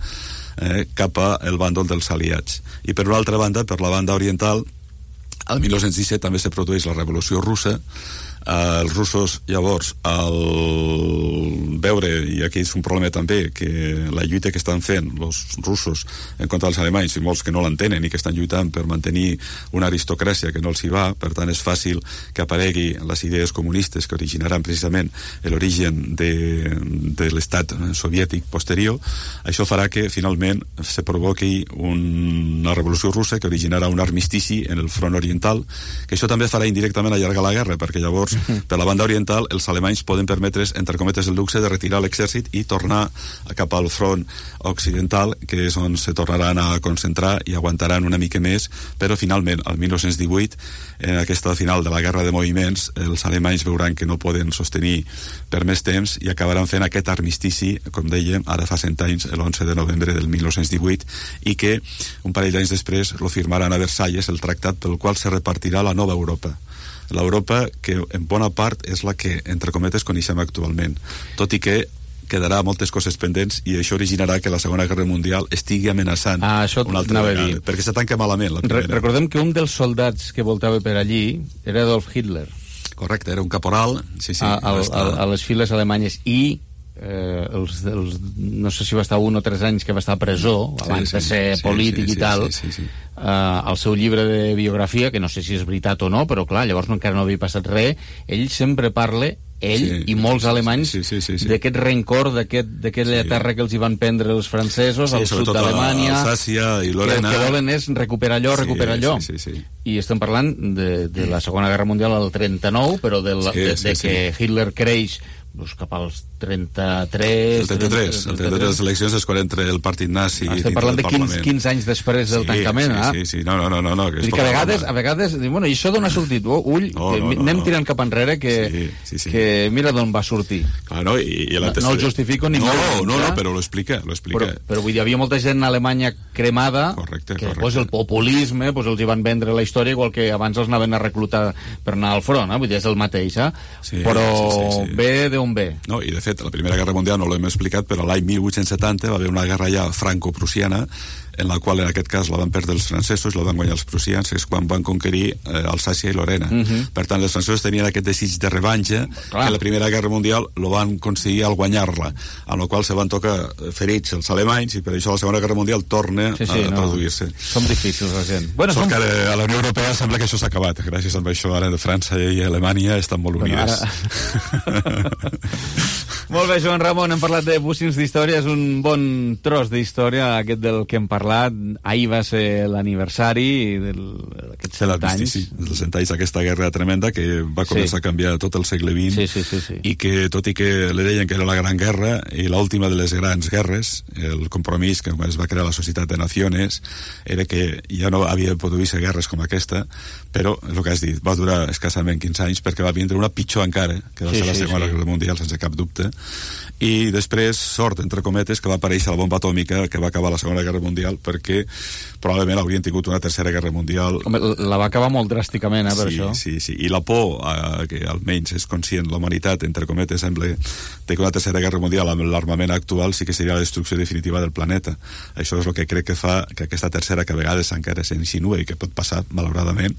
cap al bàndol dels aliats. I per una altra banda, per la banda oriental, al 1917 també se produeix la Revolució Russa. Els russos, llavors, al veure, i aquí és un problema també, que la lluita que estan fent els russos en contra dels alemanys, i molts que no l'entenen i que estan lluitant per mantenir una aristocràcia que no els hi va, per tant és fàcil que aparegui les idees comunistes que originaran precisament l'origen de l'estat soviètic posterior. Això farà que finalment se provoqui una revolució russa que originarà un armistici en el front oriental, que això també farà indirectament allargar la guerra, perquè llavors per la banda oriental els alemanys poden permetre's, entre cometes, el luxe de retirar l'exèrcit i tornar cap al front occidental, que és on se tornaran a concentrar i aguantaran una mica més, però finalment al 1918, en aquesta final de la guerra de moviments, els alemanys veuran que no poden sostenir per més temps i acabaran fent aquest armistici, com dèiem, ara fa 100 anys, l'11 de novembre del 1918, i que un parell d'anys després lo firmaran a Versalles, el tractat pel qual se repartirà la nova Europa. L'Europa que en bona part és la que, entre cometes, coneixem actualment, tot i que quedarà moltes coses pendents, i això originarà que la Segona Guerra Mundial estigui amenaçant una altra vegada, perquè se tanca malament la primera. Recordem que un dels soldats que voltava per allí era Adolf Hitler. Correcte, era un caporal, sí, a les files alemanyes, i no sé si va estar 1 o 3 anys que va estar a presó abans de ser polític i tal. El seu llibre de biografia, que no sé si és veritat o no, però clar, llavors encara no havia passat res, ell sempre parla, i molts alemanys, d'aquest rencor, d'aquella terra que els hi van prendre els francesos al sud d'Alemanya, Alsàcia i Lorena, que el que volen és recuperar allò. I estem parlant de la Segona Guerra Mundial al 39, però de que Hitler creix cap als 33... El 33, les eleccions és quan entra el partit nazi. Estem parlant de 15 anys després del tancament, no. Que a vegades, bueno, i això d'on ha sortit? Anem tirant cap enrere, que mira d'on va sortir. No el justifico ni molt. No, però lo explica. Però vull dir, havia molta gent a Alemanya cremada, correcte. Pues, el populisme pues, els hi van vendre la història igual que abans els anaven a reclutar per anar al front, vull dir, és el mateix, però ve d'on ve. No, i de fet, la Primera Guerra Mundial no l'hem explicat, però l'any 1870 va haver una guerra ja franco-prussiana en la qual en aquest cas la van perdre els francesos, la van guanyar els prussians, és quan van conquerir Alsàcia i Lorena. Per tant, els francesos tenien aquest desig de revanxa, que la Primera Guerra Mundial lo van aconseguir al guanyar-la, amb la qual se van tocar ferits els alemanys, i per això la Segona Guerra Mundial torna a produir-se. Som difícils, la gent. Sort que a la Unió Europea sembla que això s'ha acabat, gràcies a això ara de França i Alemanya estan molt unides. Molt bé, Joan Ramon, hem parlat de bocins d'història, és un bon tros d'història aquest del que hem parlat. Ahir va ser l'aniversari d'aquests 100 anys. Sí, dels 100 anys d'aquesta guerra tremenda que va començar a canviar tot el segle XX i que, tot i que li deien que era la gran guerra i l'última de les grans guerres, el compromís que es va crear la Societat de Nacions era que ja no havia pogut ser guerres com aquesta, però el que has dit, va durar escassament 15 anys perquè va vindre una pitjor encara, que va ser la Segona Guerra Mundial, sense cap dubte, i després, sort, entre cometes, que va aparèixer la bomba atòmica que va acabar la Segona Guerra Mundial, perquè probablement haurien tingut una Tercera Guerra Mundial. Home, la va acabar molt dràsticament, per això. Sí, i la por, que almenys és conscient la humanitat, entre cometes, sembla que una Tercera Guerra Mundial amb l'armament actual sí que seria la destrucció definitiva del planeta. Això és el que crec que fa que aquesta tercera, que a vegades encara s'insinua i que pot passar, malauradament,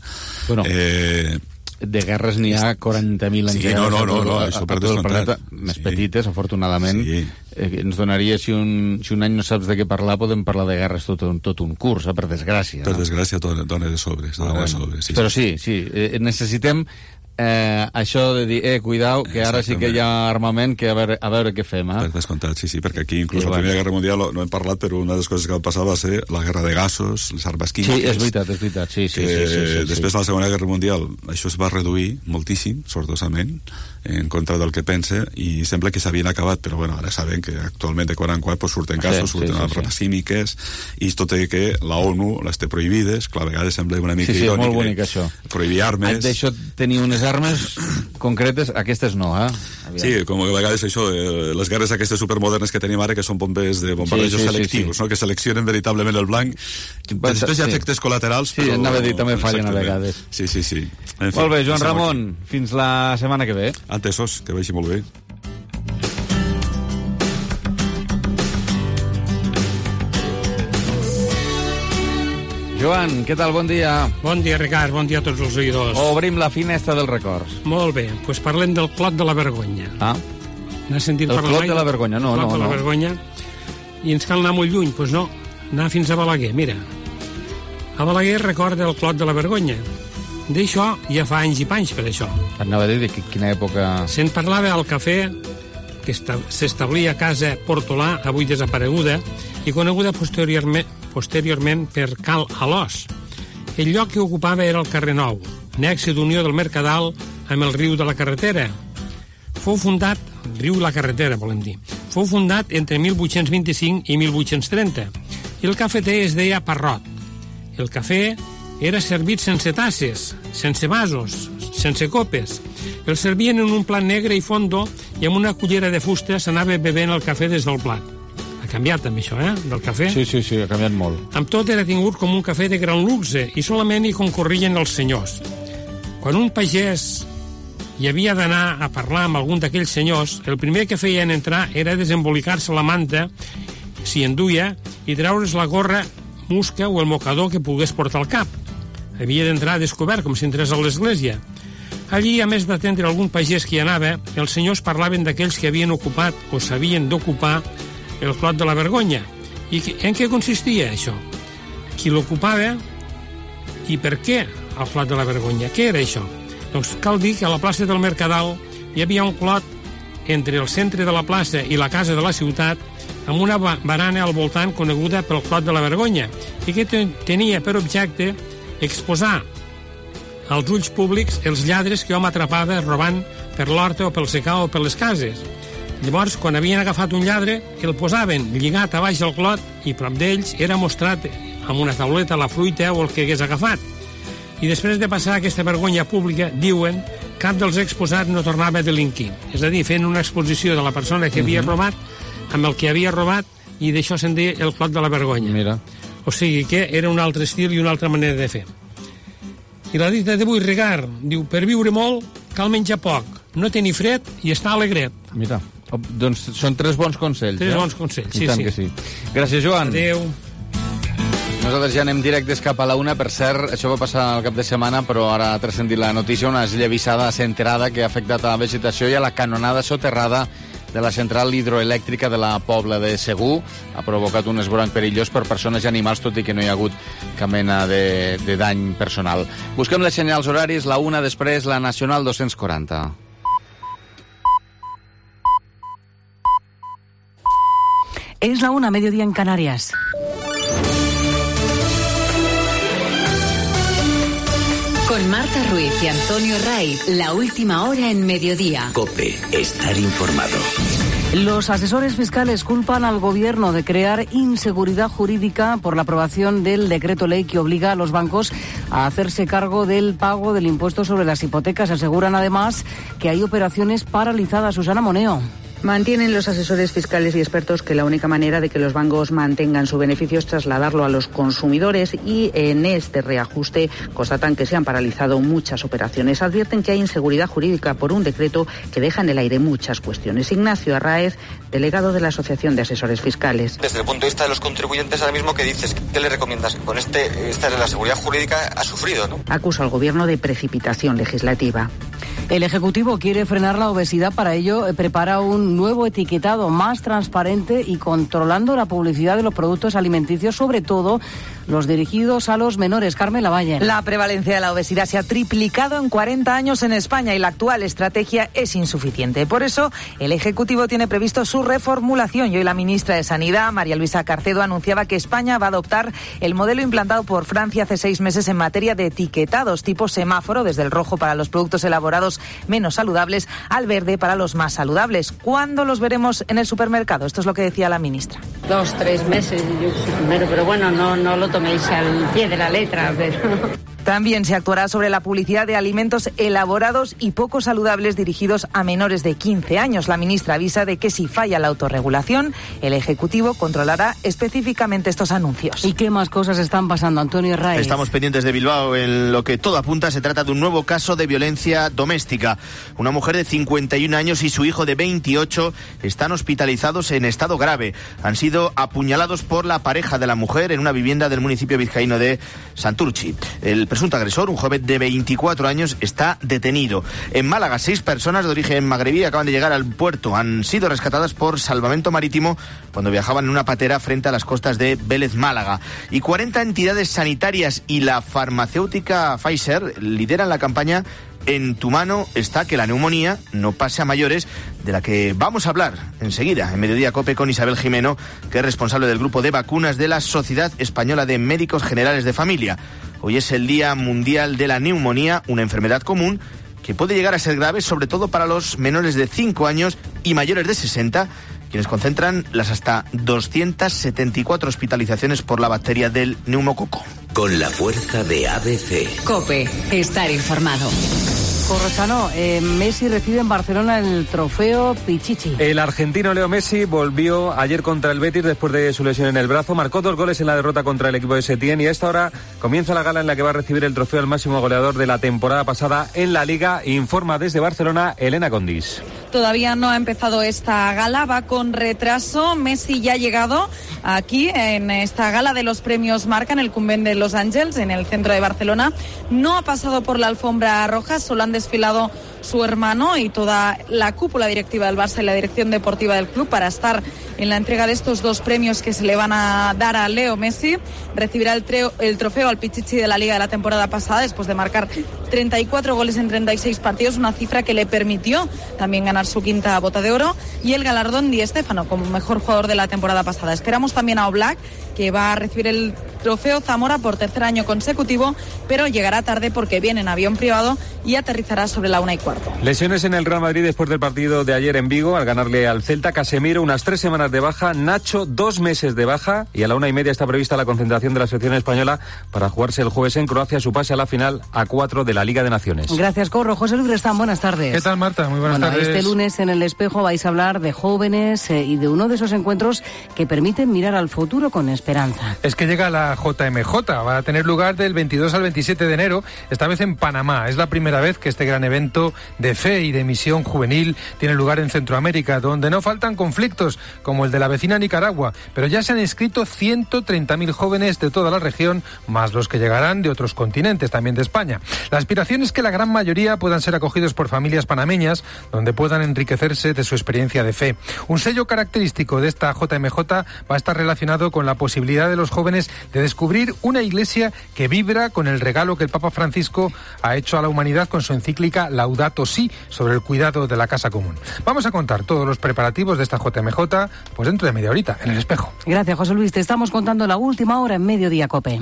de guerres n'hi ha 40.000 anys. Sí, no, això per descomptat. Més petites, afortunadament. Ens donaria, si un any no saps de què parlar, podem parlar de guerres tot un curs, per desgràcia. Per desgràcia dona de sobres. Però sí, necessitem això de dir, cuidao, que ara sí que hi ha armament, que a veure què fem. Per descomptat, sí, perquè aquí inclús la Primera Guerra Mundial no hem parlat, però una de les coses que va passar va ser la guerra de gasos, les armes químiques. Sí, és veritat, sí. Després de la Segona Guerra Mundial això es va reduir moltíssim, sortosament, en contra del que pensa, i sembla que s'havien acabat, però bueno, ara sabem que actualment de quan en quan surten gasos, surten armes químiques, i tot i que la ONU les té prohibides, clar, a vegades sembla una mica irònic. Sí, és molt bonic això. Prohibir armes. D'això tenir unes armes concretes, aquestes no, Sí, com que a vegades això, les guerres aquestes supermodernes que tenim ara, que són bombes de bombardejos selectius, no? Que seleccionen veritablement el blanc. Després hi ha efectes col·laterals, però... Sí, anava a dir, també fallen a vegades. Sí. Molt bé, Joan Ramon, fins la setmana que ve. Entesos, que vagi molt bé. Joan, què tal? Bon dia. Bon dia, Ricard, bon dia a tots els oïdors. Obrim la finestra dels records. Molt bé, doncs parlem del Clot de la Vergonya. N'has sentit el parlar Clot de la Vergonya, no. El Clot de la Vergonya. I ens cal anar molt lluny, doncs no, anar fins a Balaguer, mira. A Balaguer recorda el Clot de la Vergonya. D'això ja fa anys i panys, per això. Anava a dir de quina època... Se'n parlava al cafè que s'establia a casa Portolà, avui desapareguda, i coneguda posteriorment per Cal Alòs. El lloc que ocupava era el carrer Nou, nexe d'unió del Mercadal amb el riu de la Carretera. Fou fundat, riu i la Carretera, volem dir, fou fundat entre 1825 i 1830, i el cafeter es deia Parrot. El cafè era servit sense tasses, sense vasos, sense copes. El servien en un plat negre i fondo i amb una cullera de fusta s'anava bevent el cafè des del plat. Ha canviat també això, del cafè? Sí, ha canviat molt. Amb tot era tingut com un cafè de gran luxe i solament hi concorrien els senyors. Quan un pagès hi havia d'anar a parlar amb algun d'aquells senyors, el primer que feien entrar era desembolicar-se la manta, si en duia, i treure's la gorra musca o el mocador que pogués portar al cap. Havia d'entrar descobert, com si entrés a l'església. Allí, a més d'atendre algun pagès que hi anava, els senyors parlaven d'aquells que havien ocupat o s'havien d'ocupar el Clot de la Vergonya. I en què consistia això? Qui l'ocupava i per què el Clot de la Vergonya? Què era això? Doncs cal dir que a la plaça del Mercadal hi havia un clot entre el centre de la plaça i la casa de la ciutat amb una barana al voltant coneguda pel Clot de la Vergonya i que tenia per objecte exposar als ulls públics els lladres que hom atrapava robant per l'horta o pel secà o per les cases. Llavors, quan havien agafat un lladre, el posaven lligat a baix del clot i prop d'ells era mostrat amb una tauleta la fruita o el que hagués agafat. I després de passar aquesta vergonya pública, diuen, cap dels exposats no tornava a delinquir. És a dir, fent una exposició de la persona que havia robat amb el que havia robat i d'això se'n deia el Clot de la Vergonya. Mira. O sigui que era un altre estil i una altra manera de fer. I la dita d'avui, Ricard, diu, per viure molt cal menjar poc, no tenir fred i estar alegret. Mira, doncs són 3 bons consells. 3 bons consells, sí, I tant sí. Que sí. Gràcies, Joan. Adéu. Nosaltres ja anem directes cap a la 1. Per cert, això va passar al cap de setmana, però ara ha transcendit la notícia, una esllavissada centrada que ha afectat a la vegetació i a la canonada soterrada de la central hidroelèctrica de la Pobla de Segur. Ha provocat un esvoranc perillós per persones i animals, tot i que no hi ha hagut cap mena de dany personal. Busquem les senyals horaris, la 1, després la Nacional 240. Es la 1, mediodía en Canarias. Con Marta Ruiz y Antonio Raiz, la última hora en mediodía. COPE, estar informado. Los asesores fiscales culpan al gobierno de crear inseguridad jurídica por la aprobación del decreto ley que obliga a los bancos a hacerse cargo del pago del impuesto sobre las hipotecas. Aseguran además que hay operaciones paralizadas. Susana Moneo. Mantienen los asesores fiscales y expertos que la única manera de que los bancos mantengan su beneficio es trasladarlo a los consumidores y en este reajuste constatan que se han paralizado muchas operaciones. Advierten que hay inseguridad jurídica por un decreto que deja en el aire muchas cuestiones. Ignacio Arraez, delegado de la Asociación de Asesores Fiscales. Desde el punto de vista de los contribuyentes, ahora mismo, ¿qué dices? ¿Qué le recomiendas? Con esta de la seguridad jurídica ha sufrido, ¿no? Acusa al gobierno de precipitación legislativa. El Ejecutivo quiere frenar la obesidad. Para ello, prepara un nuevo etiquetado más transparente y controlando la publicidad de los productos alimenticios, sobre todo los dirigidos a los menores. Carmen Lavalle. La prevalencia de la obesidad se ha triplicado en 40 años en España y la actual estrategia es insuficiente. Por eso, el Ejecutivo tiene previsto su reformulación y hoy la ministra de Sanidad, María Luisa Carcedo, anunciaba que España va a adoptar el modelo implantado por Francia hace 6 meses en materia de etiquetados tipo semáforo, desde el rojo para los productos elaborados menos saludables al verde para los más saludables. ¿Cuándo los veremos en el supermercado? Esto es lo que decía la ministra. 2, 3 meses, pero bueno, no lo toméis al pie de la letra, pero... También se actuará sobre la publicidad de alimentos elaborados y poco saludables dirigidos a menores de 15 años. La ministra avisa de que si falla la autorregulación, el Ejecutivo controlará específicamente estos anuncios. ¿Y qué más cosas están pasando, Antonio Raiz? Estamos pendientes de Bilbao. En lo que todo apunta, se trata de un nuevo caso de violencia doméstica. Una mujer de 51 años y su hijo de 28 están hospitalizados en estado grave. Han sido apuñalados por la pareja de la mujer en una vivienda del municipio vizcaíno de Santurchi. El presunto agresor, un joven de 24 años, está detenido. En Málaga, 6 personas de origen magrebí acaban de llegar al puerto. Han sido rescatadas por salvamento marítimo cuando viajaban en una patera frente a las costas de Vélez, Málaga. Y 40 entidades sanitarias y la farmacéutica Pfizer lideran la campaña En tu mano está que la neumonía no pase a mayores, de la que vamos a hablar enseguida en Mediodía COPE con Isabel Jimeno, que es responsable del grupo de vacunas de la Sociedad Española de Médicos Generales de Familia. Hoy es el Día Mundial de la Neumonía, una enfermedad común que puede llegar a ser grave, sobre todo para los menores de 5 años y mayores de 60, quienes concentran las hasta 274 hospitalizaciones por la bacteria del neumococo. Con la fuerza de ABC. COPE, estar informado. Corrochano, Messi recibe en Barcelona el trofeo Pichichi. El argentino Leo Messi volvió ayer contra el Betis después de su lesión en el brazo. Marcó 2 goles en la derrota contra el equipo de Setién y a esta hora comienza la gala en la que va a recibir el trofeo al máximo goleador de la temporada pasada en la Liga. Informa desde Barcelona Elena Condis. Todavía no ha empezado esta gala, va con retraso. Messi ya ha llegado aquí en esta gala de los premios Marca en el Convent de Los Ángeles, en el centro de Barcelona. No ha pasado por la alfombra roja, solo han desfilado su hermano y toda la cúpula directiva del Barça y la dirección deportiva del club para estar en la entrega de estos 2 premios que se le van a dar a Leo Messi. Recibirá el trofeo al Pichichi de la Liga de la temporada pasada después de marcar 34 goles en 36 partidos, una cifra que le permitió también ganar su 5ª Bota de Oro, y el galardón Di Stéfano como mejor jugador de la temporada pasada. Esperamos también a Oblak, que va a recibir el trofeo Zamora por 3er año consecutivo, pero llegará tarde porque viene en avión privado y aterrizará sobre la 1:15. Lesiones en el Real Madrid después del partido de ayer en Vigo, al ganarle al Celta. Casemiro, unas 3 semanas de baja. Nacho, 2 meses de baja. Y a la 1:30 está prevista la concentración de la selección española para jugarse el jueves en Croacia su pase a la final A4 de la Liga de Naciones. Gracias, Corro. José Luis Brestán, buenas tardes. ¿Qué tal, Marta? Muy buenas tardes. Este lunes en El Espejo vais a hablar de jóvenes y de uno de esos encuentros que permiten mirar al futuro con esperanza. esperanza. Es que llega la JMJ, va a tener lugar del 22 al 27 de enero, esta vez en Panamá. Es la primera vez que este gran evento de fe y de misión juvenil tiene lugar en Centroamérica, donde no faltan conflictos, como el de la vecina Nicaragua, pero ya se han inscrito 130.000 jóvenes de toda la región, más los que llegarán de otros continentes, también de España. La aspiración es que la gran mayoría puedan ser acogidos por familias panameñas, donde puedan enriquecerse de su experiencia de fe. Un sello característico de esta JMJ va a estar relacionado con la posibilidad de los jóvenes de descubrir una iglesia que vibra con el regalo que el Papa Francisco ha hecho a la humanidad con su encíclica Laudato Si, sobre el cuidado de la casa común. Vamos a contar todos los preparativos de esta JMJ, pues dentro de media horita, en El Espejo. Gracias, José Luis. Te estamos contando la última hora en Mediodía COPE.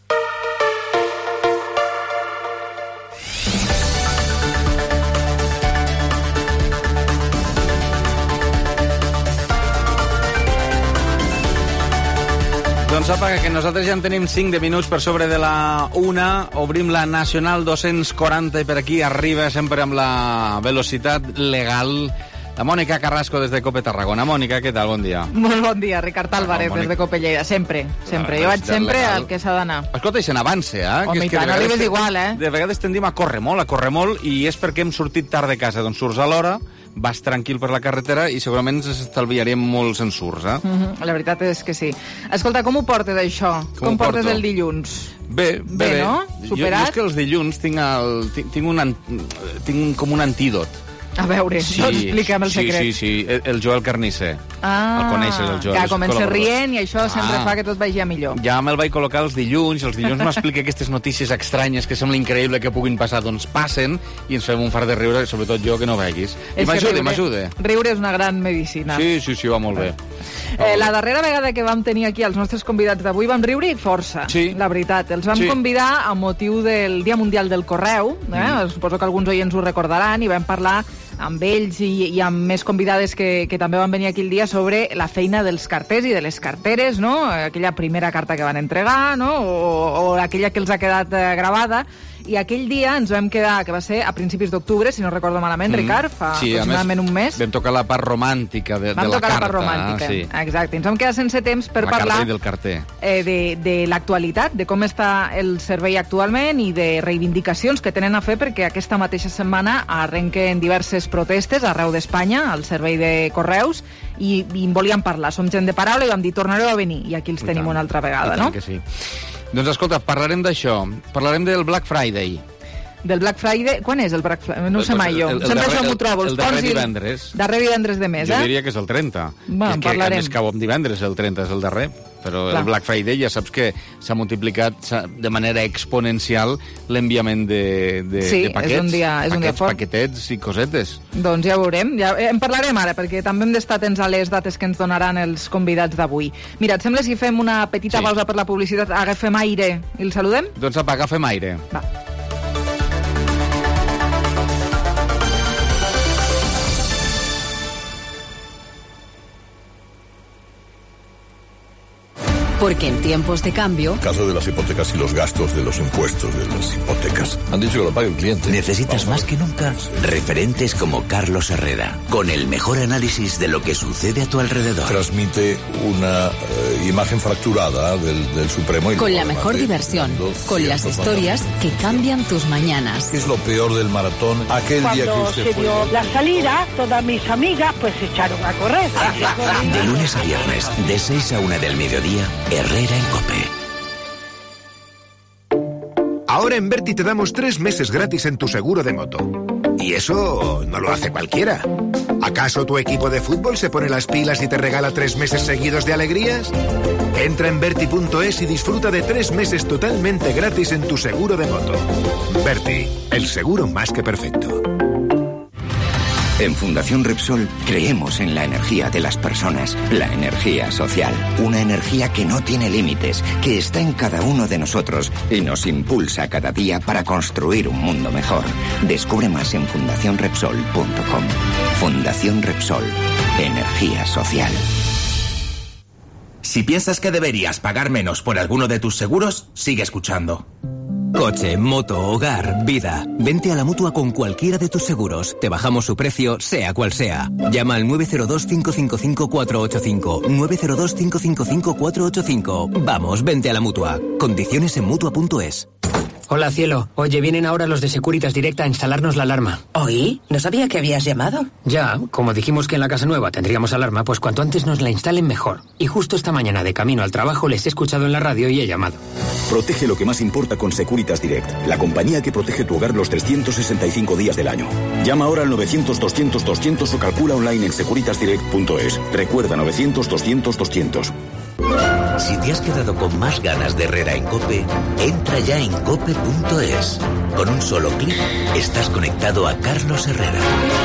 Doncs sapa que nosaltres ja en tenim 5 minuts per sobre de la 1. Obrim la Nacional 240 i per aquí arriba sempre amb la velocitat legal la Mònica Carrasco des de COPE Tarragona. Mònica, què tal? Bon dia. Molt bon dia, Ricard Álvarez, des de COPE Lleida. Sempre. Jo vaig sempre al que s'ha d'anar. Escolta, i se n'avance, eh? Home, i tant, arribes igual, eh? De vegades tendim a córrer molt, i és perquè hem sortit tard de casa. Doncs surts a l'hora, vas tranquil per la carretera i segurament ens estalviaríem molts ensurts, eh? La veritat és que sí. Escolta, com ho portes, això? Com portes el dilluns? Bé, no? Superat? Jo és que els dilluns tinc com un antídot. A veure, sí, doncs explica'm el secret. Sí, el Joel Carnisser. El coneixes, el Joel. Que comença rient i això sempre fa que tot vagi a millor. Ja me'l vaig col·locar els dilluns m'explica aquestes notícies estranyes que sembla increïble que puguin passar, doncs passen i ens fem un fart de riure, sobretot jo, que no veguis. I m'ajuda. Riure és una gran medicina. Sí, va molt bé. La darrera vegada que vam tenir aquí els nostres convidats d'avui vam riure i força, la veritat. Els vam convidar a motiu del Dia Mundial del Correu, suposo que alguns oients ho recordaran, i vam parlar amb ells i amb més convidades que també van venir aquí el dia sobre la feina dels carters i de les carteres, no? Aquella primera carta que van entregar, no? O aquella que els ha quedat gravada. I aquell dia ens vam quedar, que va ser a principis d'octubre, si no recordo malament, Ricard, fa aproximadament un mes. Vam tocar la part romàntica de la carta. Vam tocar la part romàntica, exacte. Ens vam quedar sense temps per parlar de l'actualitat, de com està el servei actualment i de reivindicacions que tenen a fer perquè aquesta mateixa setmana arrenquen diverses protestes arreu d'Espanya al servei de correus i en volíem parlar. Som gent de paraula i vam dir tornareu a venir i aquí els tenim una altra vegada, no? Que sí. Doncs escolta, parlarem d'això. Parlarem del Black Friday. Del Black Friday? Quan és el Black Friday? No ho sé mai jo. Sempre això m'ho trobo. El darrer divendres. Darrer divendres de mes, Jo diria que és el 30. En parlarem. Que a més cau en divendres, el 30 és el darrer. Però el Black Friday ja saps que s'ha multiplicat de manera exponencial l'enviament de paquets. És un dia fort. Paquetets i cosetes. Doncs ja ho veurem. En parlarem ara, perquè també hem d'estar atents a les dates que ens donaran els convidats d'avui. Mira, et sembla si fem una petita pausa per la publicitat, agafem aire i el saludem? Doncs apa, agafem aire. Va. Porque en tiempos de cambio... Caso de las hipotecas y los gastos de los impuestos de las hipotecas. Han dicho que lo pague el cliente. Necesitas más que nunca referentes como Carlos Herrera, con el mejor análisis de lo que sucede a tu alrededor. Transmite una imagen fracturada del Supremo. Y con la mejor diversión, con las historias que cambian tus mañanas. ¿Qué es lo peor del maratón? Aquel día que usted se dio la salida, todas mis amigas pues se echaron a correr. De lunes a viernes, de 6 a 1 del mediodía, Herrera en COPE. Ahora en Berti te damos 3 meses gratis en tu seguro de moto. Y eso no lo hace cualquiera. ¿Acaso tu equipo de fútbol se pone las pilas y te regala 3 meses seguidos de alegrías? Entra en Berti.es y disfruta de 3 meses totalmente gratis en tu seguro de moto. Berti, el seguro más que perfecto. En Fundación Repsol creemos en la energía de las personas, la energía social, una energía que no tiene límites, que está en cada uno de nosotros y nos impulsa cada día para construir un mundo mejor. Descubre más en fundacionrepsol.com. Fundación Repsol, energía social. Si piensas que deberías pagar menos por alguno de tus seguros, sigue escuchando. Coche, moto, hogar, vida. Vente a la Mutua con cualquiera de tus seguros. Te bajamos su precio, sea cual sea. Llama al 902-555-485. 902-555-485. Vamos, vente a la Mutua. Condiciones en Mutua.es. Hola, cielo. Oye, vienen ahora los de Securitas Direct a instalarnos la alarma. ¿Oí? No sabía que habías llamado. Ya, como dijimos que en la casa nueva tendríamos alarma, pues cuanto antes nos la instalen mejor. Y justo esta mañana de camino al trabajo les he escuchado en la radio y he llamado. Protege lo que más importa con Securitas Direct, la compañía que protege tu hogar los 365 días del año. Llama ahora al 900-200-200 o calcula online en securitasdirect.es. Recuerda, 900-200-200. Si te has quedado con más ganas de Herrera en COPE, entra ya en cope.es. Con un solo clic estás conectado a Carlos Herrera.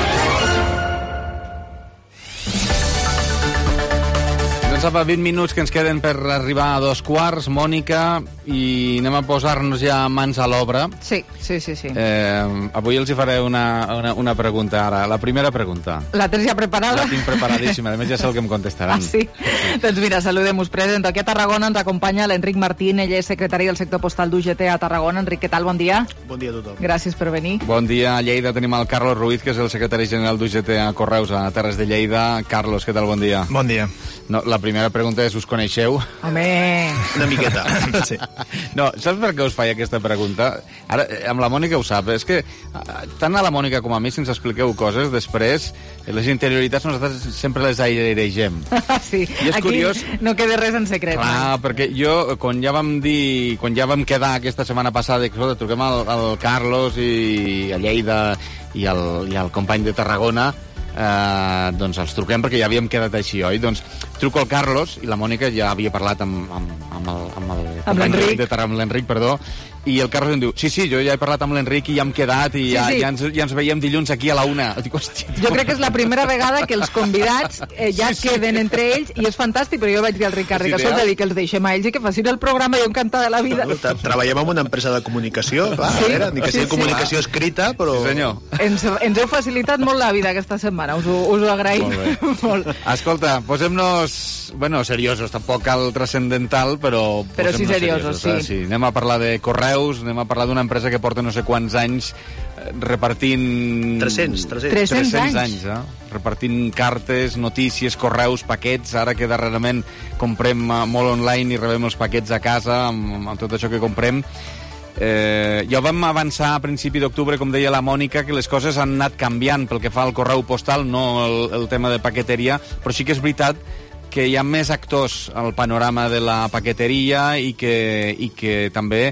Ens fa 20 minuts que ens queden per arribar a 2:15, Mònica, i anem a posar-nos ja mans a l'obra. Sí. Avui els hi faré una pregunta ara. La primera pregunta. La tens ja preparada? La tinc preparadíssima, a més ja sé el que em contestaran. Ah, sí? Doncs mira, saludem-us. Presento. Aquí a Tarragona ens acompanya l'Enric Martín, ell és secretari del sector postal d'UGT a Tarragona. Enric, què tal? Bon dia. Bon dia a tothom. Gràcies per venir. Bon dia. A Lleida tenim el Carlos Ruiz, que és el secretari general d'UGT a Correus a Terres de Lleida. Carlos, què tal? Bon dia. Bon dia. No, la primera pregunta és, us coneixeu? Home! Una miqueta, sí. No, saps per què us faig aquesta pregunta? Ara, amb la Mònica ho sap, és que tant a la Mònica com a mi, si ens expliqueu coses, després les interioritats nosaltres sempre les airegem. Sí, I és aquí curiós, no queda res en secret. clar, perquè jo, quan ja vam quedar aquesta setmana passada, que truquem al Carlos i a Lleida i al company de Tarragona, doncs els truquem perquè ja havíem quedat així, oi? Doncs truco al Carlos i la Mònica ja havia parlat amb l'Enric, perdó, i el Carlos em diu, sí, jo ja he parlat amb l'Enric i ja hem quedat i ja ens veiem dilluns aquí a la 1. Dic, hòstia, jo crec que és la primera vegada que els convidats ja queden entre ells i és fantàstic, però jo vaig dir al Ricard, escolta, que els deixem a ells i que facin el programa, jo encantada de la vida. Treballem amb una empresa de comunicació, clar, ni que sigui comunicació escrita, però... Sí, senyor. Ens heu facilitat molt la vida aquesta setmana, us ho agraïm molt. Escolta, posem-nos, seriosos, tampoc cal transcendental, però sí seriosos, sí. Anem a parlar de Correus, anem a parlar d'una empresa que porta no sé quants anys repartint... 300 anys, repartint cartes, notícies, correus, paquets, ara que darrerament comprem molt online i rebem els paquets a casa amb tot això que comprem. Ja vam avançar a principi d'octubre, com deia la Mònica, que les coses han anat canviant pel que fa al correu postal, no el tema de paqueteria, però sí que és veritat que hi ha més actors al panorama de la paqueteria i que també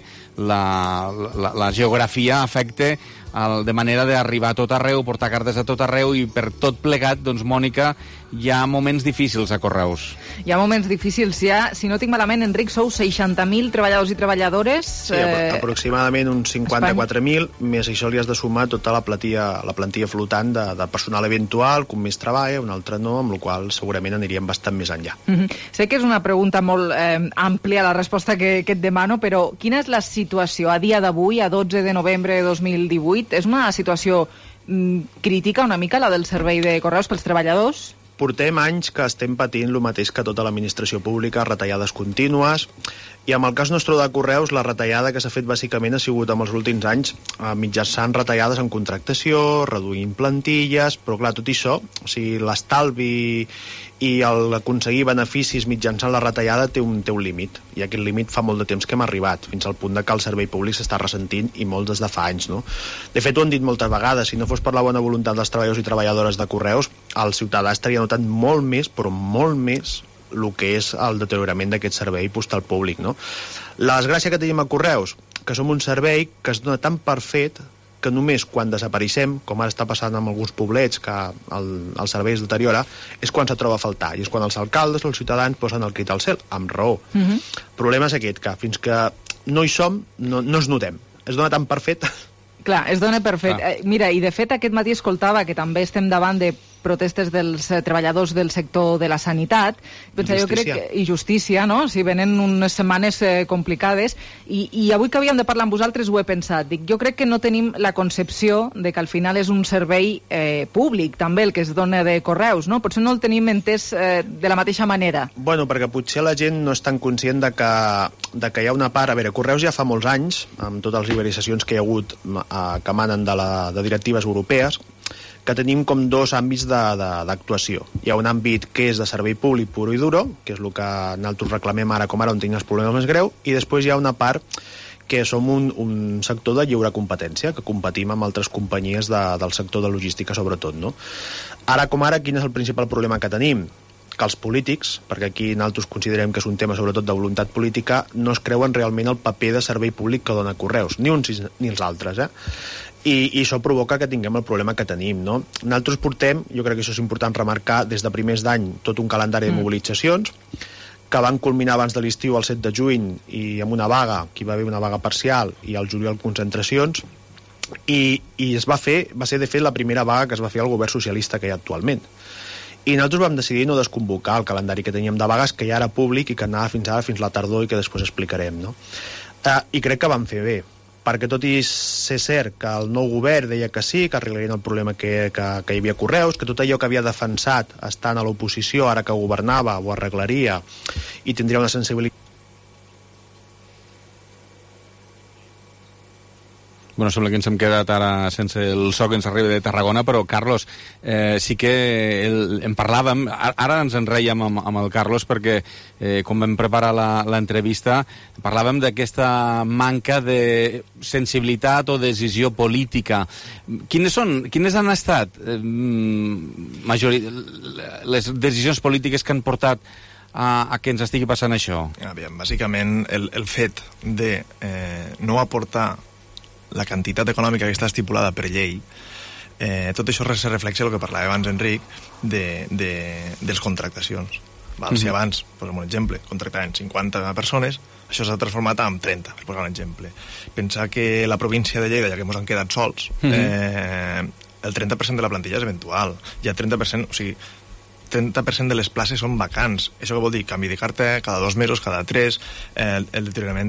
la geografia afecta de manera d'arribar a tot arreu, portar cartes a tot arreu, i per tot plegat, doncs, Mònica, hi ha moments difícils a Correus. Hi ha moments difícils, ja. Si no tinc malament, Enric, sou 60.000 treballadors i treballadores. Sí, aproximadament uns 54.000, més això li has de sumar tota la plantilla flotant de personal eventual, que un mes treballa, un altre no, amb la qual segurament aniríem bastant més enllà. Sé que és una pregunta molt àmplia, la resposta que et demano, però quina és la situació a dia d'avui, a 12 de novembre de 2018? És una situació crítica una mica, la del servei de correus pels treballadors? Portem anys que estem patint el mateix que tota l'administració pública, retallades contínues, i amb el cas nostre de Correus, la retallada que s'ha fet bàsicament ha sigut amb els últims anys mitjançant retallades en contractació, reduint plantilles, però clar, tot això, o sigui, l'estalvi i aconseguir beneficis mitjançant la retallada té un límit, i aquest límit fa molt de temps que hem arribat, fins al punt de que el servei públic s'està ressentint, i molt des de fa anys, no? De fet, ho han dit moltes vegades, si no fos per la bona voluntat dels treballadors i treballadores de Correus, el ciutadà estaria notant molt més, però molt més, el que és el deteriorament d'aquest servei postal públic, no? La desgràcia que tenim a Correus, que som un servei que es dona tan per fet que només quan desapareixem, com ara està passant amb alguns poblets que el servei es deteriora, és quan se troba a faltar, i és quan els alcaldes o els ciutadans posen el crit al cel, amb raó. El problema és aquest, que fins que no hi som, no es notem. Es dona tan per fet. Clar, es dona per fet. Mira, i de fet aquest matí escoltava que també estem davant de protestes dels treballadors del sector de la sanitat. I justícia, no? Si venen unes setmanes complicades. I avui que havíem de parlar amb vosaltres ho he pensat. Dic, jo crec que no tenim la concepció de que al final és un servei públic, també, el que es dona de correus, no? Potser no el tenim entès de la mateixa manera. Bueno, perquè potser la gent no és tan conscient de que hi ha una part... A veure, Correus ja fa molts anys, amb totes les liberalitzacions que hi ha hagut que emanen de directives europees, que tenim com dos àmbits d'actuació. Hi ha un àmbit que és de servei públic puro i duro, que és el que nosaltres reclamem ara com ara on tenim els problemes més greus, i després hi ha una part que som un sector de lliure competència, que competim amb altres companyies del sector de logística, sobretot, no? Ara com ara, quin és el principal problema que tenim? Que els polítics, perquè aquí nosaltres considerem que és un tema sobretot de voluntat política, no es creuen realment el paper de servei públic que dona Correus, ni uns ni els altres, I això provoca que tinguem el problema que tenim, no? Nosaltres portem, jo crec que això és important remarcar, des de primers d'any, tot un calendari de mobilitzacions, que van culminar abans de l'estiu el 7 de juny i amb una vaga, que hi va haver una vaga parcial, i al juliol concentracions, i va ser de fet la primera vaga que es va fer al govern socialista que hi ha actualment. I nosaltres vam decidir no desconvocar el calendari que teníem de vagues, que ja era públic i que anava fins la tardor i que després explicarem, no? I crec que vam fer bé, perquè tot i ser cert que el nou govern deia que sí, que arreglarien el problema que hi havia Correus, que tot allò que havia defensat estant a l'oposició, ara que governava, ho arreglaria i tindria una sensibilitat. Bueno, sembla que ens hem quedat ara sense el so que ens arriba de Tarragona, però, Carlos, sí que en parlàvem, ara ens en reiem amb el Carlos, perquè quan vam preparar l'entrevista parlàvem d'aquesta manca de sensibilitat o decisió política. Quines han estat les decisions polítiques que han portat a que ens estigui passant això? Bàsicament, el fet de no aportar la quantitat econòmica que està estipulada per llei, tot això se reflexa el que parlava abans Enric de les contractacions. Si abans, posem un exemple, contractaven 50 persones, això s'ha transformat en 30, per posar un exemple. Pensar que la província de Lleida, ja que ens han quedat sols, el 30% de la plantilla és eventual, hi ha 30%, o sigui, 30% de les places són vacants. Això què vol dir? Canvi de carta cada 2 mesos, cada 3, el deteriorament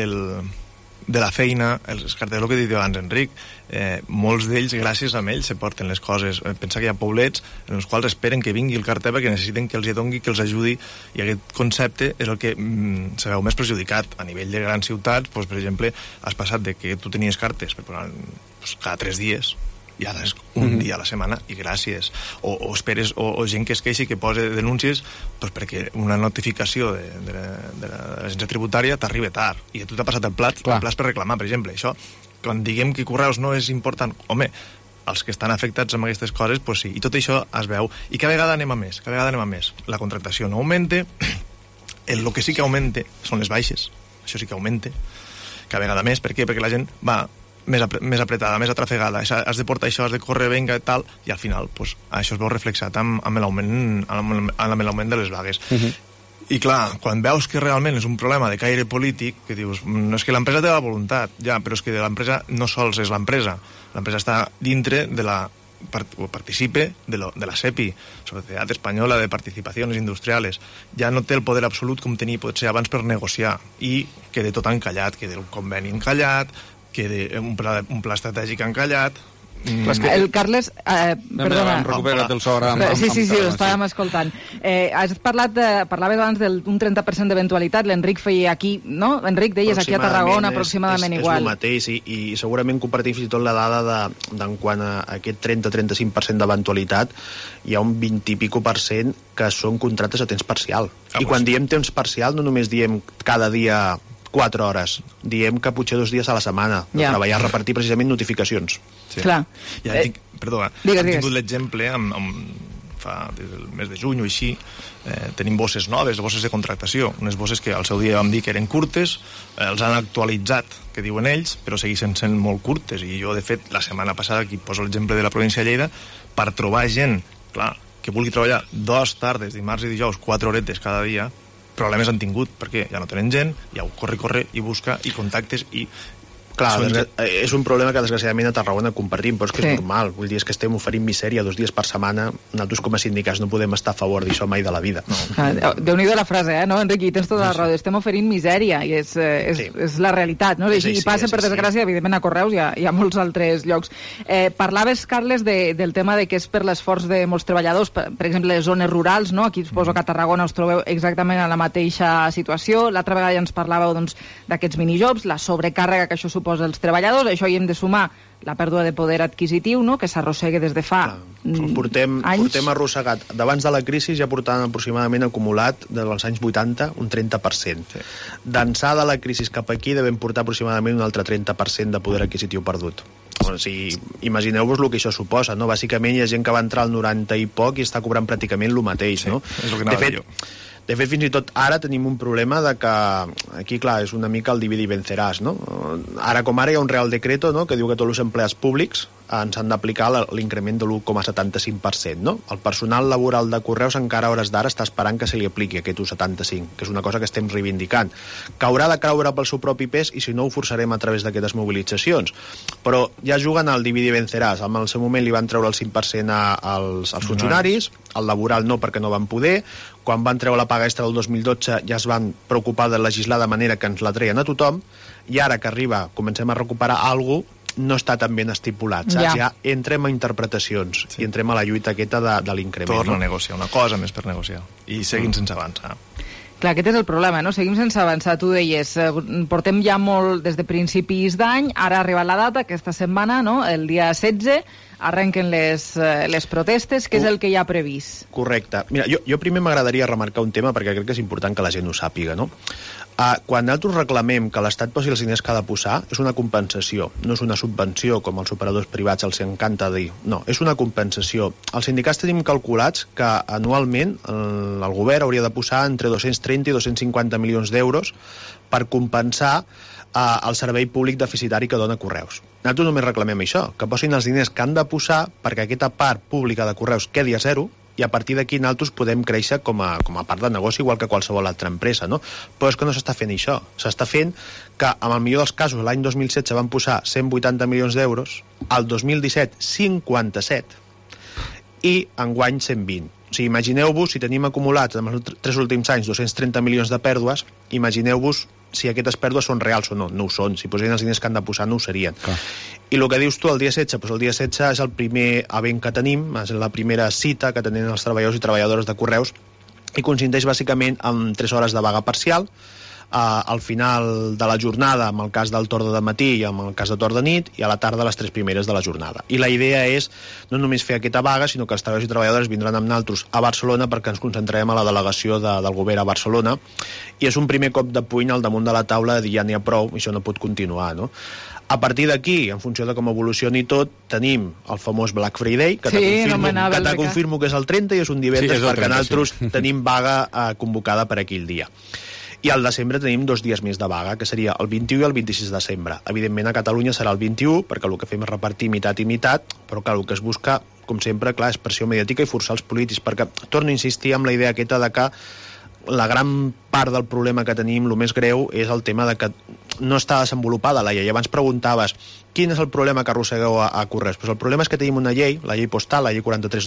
de la feina, els carters, el que he dit abans Enric, molts d'ells, gràcies a ells, se porten les coses. Pensa que hi ha poblets en els quals esperen que vingui el carter perquè necessiten que els doni, que els ajudi, i aquest concepte és el que se veu més perjudicat. A nivell de grans ciutats, doncs, per exemple, has passat de que tu tenies cartes cada 3 dies, i ara és un dia a la setmana i gràcies, o esperes, o gent que es queixi, que posa denúncies doncs perquè una notificació de l'agència tributària t'arriba tard i a tu t'ha passat el plat per reclamar, per exemple. Això, quan diguem que Correus no és important, home, els que estan afectats amb aquestes coses, doncs sí, i tot això es veu, i cada vegada anem a més, la contractació no augmente, el que sí que augmente són les baixes, això sí que augmente cada vegada més. Per què? Perquè la gent va més apretada, més atrafegada, has de portar això, has de córrer, venga, tal, i al final pues, això es veu reflexat amb l'augment de les vagues. I clar, quan veus que realment és un problema de caire polític, que dius, no és que l'empresa té la voluntat, ja, però és que l'empresa no sols és l'empresa està dintre de o participe de la SEPI, Societat Espanyola de Participacions Industriales. Ja no té el poder absolut com tenia potser abans per negociar, i queda tot encallat, queda un conveni encallat, queda un pla estratègic encallat. El Carles... perdona. Hem recuperat el so ara. Sí, ho estàvem escoltant. Parlaves abans d'un 30% d'eventualitat, l'Enric feia aquí, no? Enric, deies aquí a Tarragona aproximadament igual. És el mateix, i segurament compartim fins i tot la dada d'en quant a aquest 30-35% d'eventualitat, hi ha un 20 i pico % que són contractes a temps parcial. I quan diem temps parcial no només diem cada dia 4 hores, diem que potser 2 dies a la setmana de treballar, repartir precisament notificacions. Clar. Perdona, hem tingut l'exemple des del mes de juny o així, tenim bosses noves, bosses de contractació, unes bosses que al seu dia vam dir que eren curtes, els han actualitzat, que diuen ells, però segueixen sent molt curtes, i jo de fet la setmana passada, aquí poso l'exemple de la província de Lleida, per trobar gent, clar, que vulgui treballar 2 tardes, dimarts i dijous, 4 horetes cada dia, problemes han tingut, perquè ja no tenen gent, ja ho corre i busca, i contactes, i Clar, és un problema que desgraciadament a Tarragona compartim, però és que és normal. Vull dir, és que estem oferint misèria 2 dies per setmana. Nosaltres com a sindicats no podem estar a favor d'això mai de la vida. Déu-n'hi-do la frase, no, Enric? Tens tota la raó. Estem oferint misèria i és la realitat, no? I passa, per desgràcia, evidentment a Correus i a molts altres llocs. Parlaves, Carles, del tema de que és per l'esforç de molts treballadors, per exemple, les zones rurals, no? Aquí suposo que a Tarragona us trobeu exactament en la mateixa situació. L'altra vegada ja ens parlàveu d'aquests minijobs, la sobrecàrrega que això suposa els treballadors, això hi hem de sumar la pèrdua de poder adquisitiu, no?, que s'arrossega des de fa anys. Portem arrossegat, d'abans de la crisi ja portàvem aproximadament acumulat dels anys 80 un 30%. D'ençà de la crisi cap aquí devem portar aproximadament un altre 30% de poder adquisitiu perdut. O sigui, imagineu-vos el que això suposa, no? Bàsicament hi ha gent que va entrar al 90 i poc i està cobrant pràcticament el mateix, no? És el que anava jo. De fet, fins i tot ara tenim un problema de que aquí, clar, és una mica el dividi i venceràs, no? Ara com ara hi ha un Real Decreto, no?, que diu que tots els empleats públics ens han d'aplicar l'increment de l'1,75%, no? El personal laboral de Correus encara a hores d'ara està esperant que se li apliqui aquest 1,75, que és una cosa que estem reivindicant, que haurà de creure pel seu propi pes i si no ho forçarem a través d'aquestes mobilitzacions. Però ja juguen al dividi i venceràs. En el seu moment li van treure el 5% als funcionaris, al laboral no, perquè no van poder. Quan van treure la paga extra del 2012 ja es van preocupar de legislar de manera que ens la treien a tothom, i ara que arriba, comencem a recuperar alguna cosa, no està tan ben estipulat, saps? Ja entrem a interpretacions i entrem a la lluita aquesta de l'increment. Torna a negociar una cosa més per negociar i seguim sense avançar. Clar, aquest és el problema, no? Seguim sense avançar. Tu deies, portem ja molt des de principis d'any, ara ha arribat la data, aquesta setmana, no?, el dia 16, arrenquen les protestes, què és el que hi ha previst? Correcte. Mira, jo primer m'agradaria remarcar un tema perquè crec que és important que la gent ho sàpiga, no? Quan nosaltres reclamem que l'Estat posi els diners que ha de posar, és una compensació, no és una subvenció, com els operadors privats els encanta dir. No, és una compensació. Els sindicats tenim calculats que anualment el govern hauria de posar entre 230 i 250 milions d'euros per compensar el servei públic deficitari que dona Correus. Nosaltres només reclamem això, que posin els diners que han de posar perquè aquesta part pública de Correus quedi a zero, i a partir d'aquí nosaltres podem créixer com a part de negoci, igual que qualsevol altra empresa, no? Però és que no s'està fent això. S'està fent que, en el millor dels casos, l'any 2016 van posar 180 milions d'euros, al 2017 57, i enguany 120. O sigui, imagineu-vos, si tenim acumulats en els 3 últims anys 230 milions de pèrdues, imagineu-vos si aquestes pèrdues són reals o no. No ho són. Si posessin els diners que han de posar, no ho serien. Clar. I el que dius tu, el dia 16, doncs el dia 16 és el primer event que tenim, és la primera cita que tenen els treballadors i treballadores de Correus, i consisteix bàsicament en 3 hores de vaga parcial, al final de la jornada, en el cas del torn de matí i en el cas de torn de nit, i a la tarda les 3 primeres de la jornada. I la idea és no només fer aquesta vaga, sinó que els treballadors i treballadores vindran amb nosaltres a Barcelona perquè ens concentrarem a la delegació del govern a Barcelona, i és un primer cop de puny al damunt de la taula de dir ja n'hi ha prou, això no pot continuar, no? A partir d'aquí, en funció de com evolucioni tot, tenim el famós Black Friday, que te confirmo que és el 30 i és un divendres, perquè nosaltres tenim vaga convocada per aquell dia. I al desembre tenim 2 dies més de vaga, que seria el 21 i el 26 de desembre. Evidentment, a Catalunya serà el 21, perquè el que fem és repartir mitat i mitat, però clar, el que es busca, com sempre, clar, és pressió mediàtica i forçar els polítics, perquè torno a insistir amb la idea aquesta de que la gran part del problema que tenim, el més greu, és el tema de que no està desenvolupada la llei. Abans preguntaves quin és el problema que arrossegueu a Correus. Pues el problema és que tenim una llei, la llei postal, la llei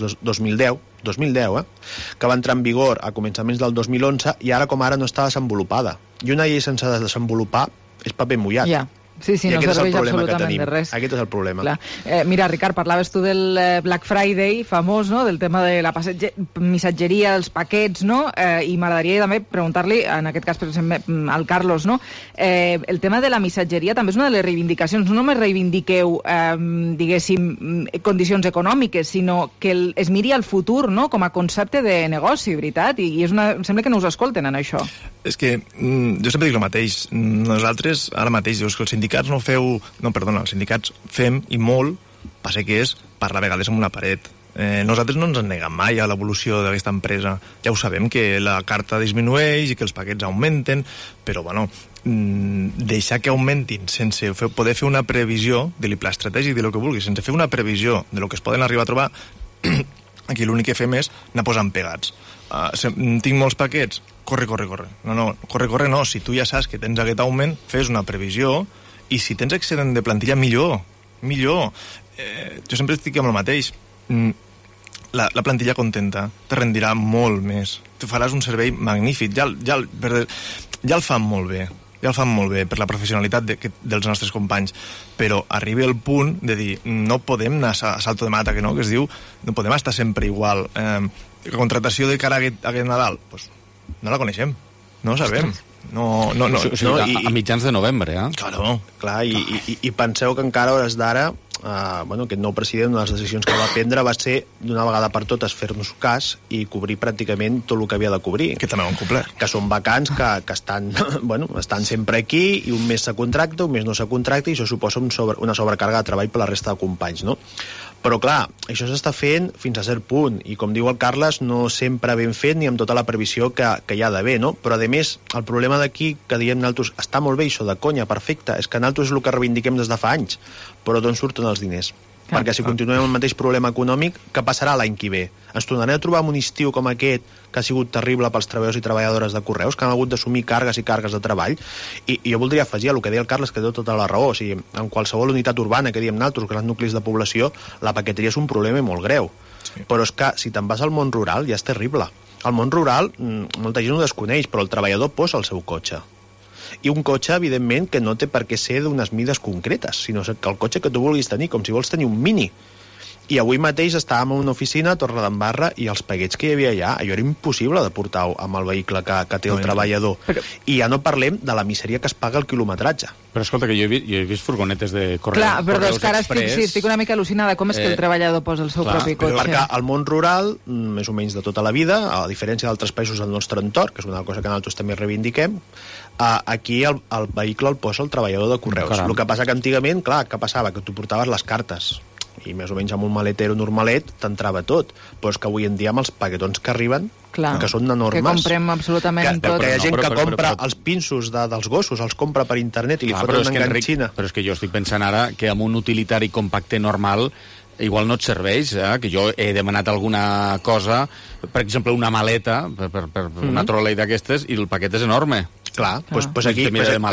43/2010, que va entrar en vigor a començaments del 2011 i ara com ara no està desenvolupada. I una llei sense desenvolupar és paper mullat. Ja. Sí, no serveix absolutament de res. Aquest és el problema. Mira, Ricard, parlaves tu del Black Friday famós, no?, del tema de la missatgeria, dels paquets, no?, i m'agradaria també preguntar-li, en aquest cas, per exemple, al Carlos, no?, el tema de la missatgeria també és una de les reivindicacions. No només reivindiqueu, diguéssim, condicions econòmiques, sinó que es miri al futur, no?, com a concepte de negoci, veritat? I sembla que no us escolten en això. És que jo sempre dic el mateix. Nosaltres, ara mateix, dius que els sindicats els sindicats fem, i molt, passa que és parlar a vegades amb una paret. Nosaltres no ens en neguem mai a l'evolució d'aquesta empresa. Ja ho sabem, que la carta disminueix i que els paquets augmenten, però, bueno, deixar que augmentin sense poder fer una previsió de pla estratègic, de lo que vulguis, sense fer una previsió de lo que es poden arribar a trobar, aquí l'únic que fem és anar posant pegats. Tinc molts paquets, corre. No, corre no. Si tu ja saps que tens aquest augment, fes una previsió I si tens excedent de plantilla, millor. Jo sempre estic amb el mateix. La plantilla contenta te rendirà molt més. Tu faràs un servei magnífic. Ja el fan molt bé per la professionalitat dels nostres companys, però arriba el punt de dir no podem anar a salto de mata, que es diu, no podem estar sempre igual. La contratació de cara a aquest Nadal, pues, no la coneixem, no ho sabem. A mitjans de novembre, Claro. Clar, i penseu que encara a hores d'ara aquest nou president, una de les decisions que va prendre va ser d'una vegada per totes fer-nos cas i cobrir pràcticament tot el que havia de cobrir. Que també ho han complert. Que són vacants que estan, estan sempre aquí, i un mes se contracta, un mes no se contracta, i això suposa una sobrecàrrega de treball per la resta de companys, no? Però clar, això s'està fent fins a cert punt, i com diu el Carles, no sempre ben fet ni amb tota la previsió que hi ha d'haver, no? Però a més, el problema d'aquí, que diem nosaltres, està molt bé això de conya, perfecte, és que nosaltres és el que reivindiquem des de fa anys, però d'on surten els diners? Perquè si continuem amb el mateix problema econòmic, què passarà l'any que ve? Ens tornarem a trobar amb un estiu com aquest, que ha sigut terrible pels treballadors i treballadores de Correus, que han hagut d'assumir càrregues i càrregues de treball, i jo voldria afegir el que deia el Carles, que té tota la raó. O sigui, en qualsevol unitat urbana que diem nosaltres, grans nuclis de població, la paqueteria és un problema molt greu. Sí. Però és que si te'n vas al món rural ja és terrible. Al món rural molta gent ho desconeix, però el treballador posa el seu cotxe. I un cotxe, evidentment, que no té per què ser d'unes mides concretes, sinó que el cotxe que tu vulguis tenir, com si vols tenir un Mini. I avui mateix estàvem a una oficina a Torredembarra i els paquets que hi havia allà, allò era impossible de portar amb el vehicle que té el treballador. I ja no parlem de la misèria que es paga el quilometratge. Però escolta, que jo he vist furgonetes de Correus. Clar, però és que ara estic una mica al·lucinada. Com és que el treballador posa el seu propi cotxe? Perquè al món rural, més o menys de tota la vida, a diferència d'altres països del nostre entorn, que és una cosa que nosaltres també reivindiquem, aquí el vehicle el posa el treballador de Correus. Caram. El que passa que antigament, clar, què passava? Que tu portaves les cartes i més o menys amb un maletero normalet t'entrava tot, però és que avui en dia amb els paquetons que arriben, que són enormes, que comprem absolutament tot, que hi ha gent que compra els pinços dels gossos, els compra per internet i li foten una enganxina. Però és que jo estic pensant ara que amb un utilitari compacte normal igual no et serveix, que jo he demanat alguna cosa, per exemple una maleta per una trolei d'aquestes, i el paquet és enorme. Clar, pues aquí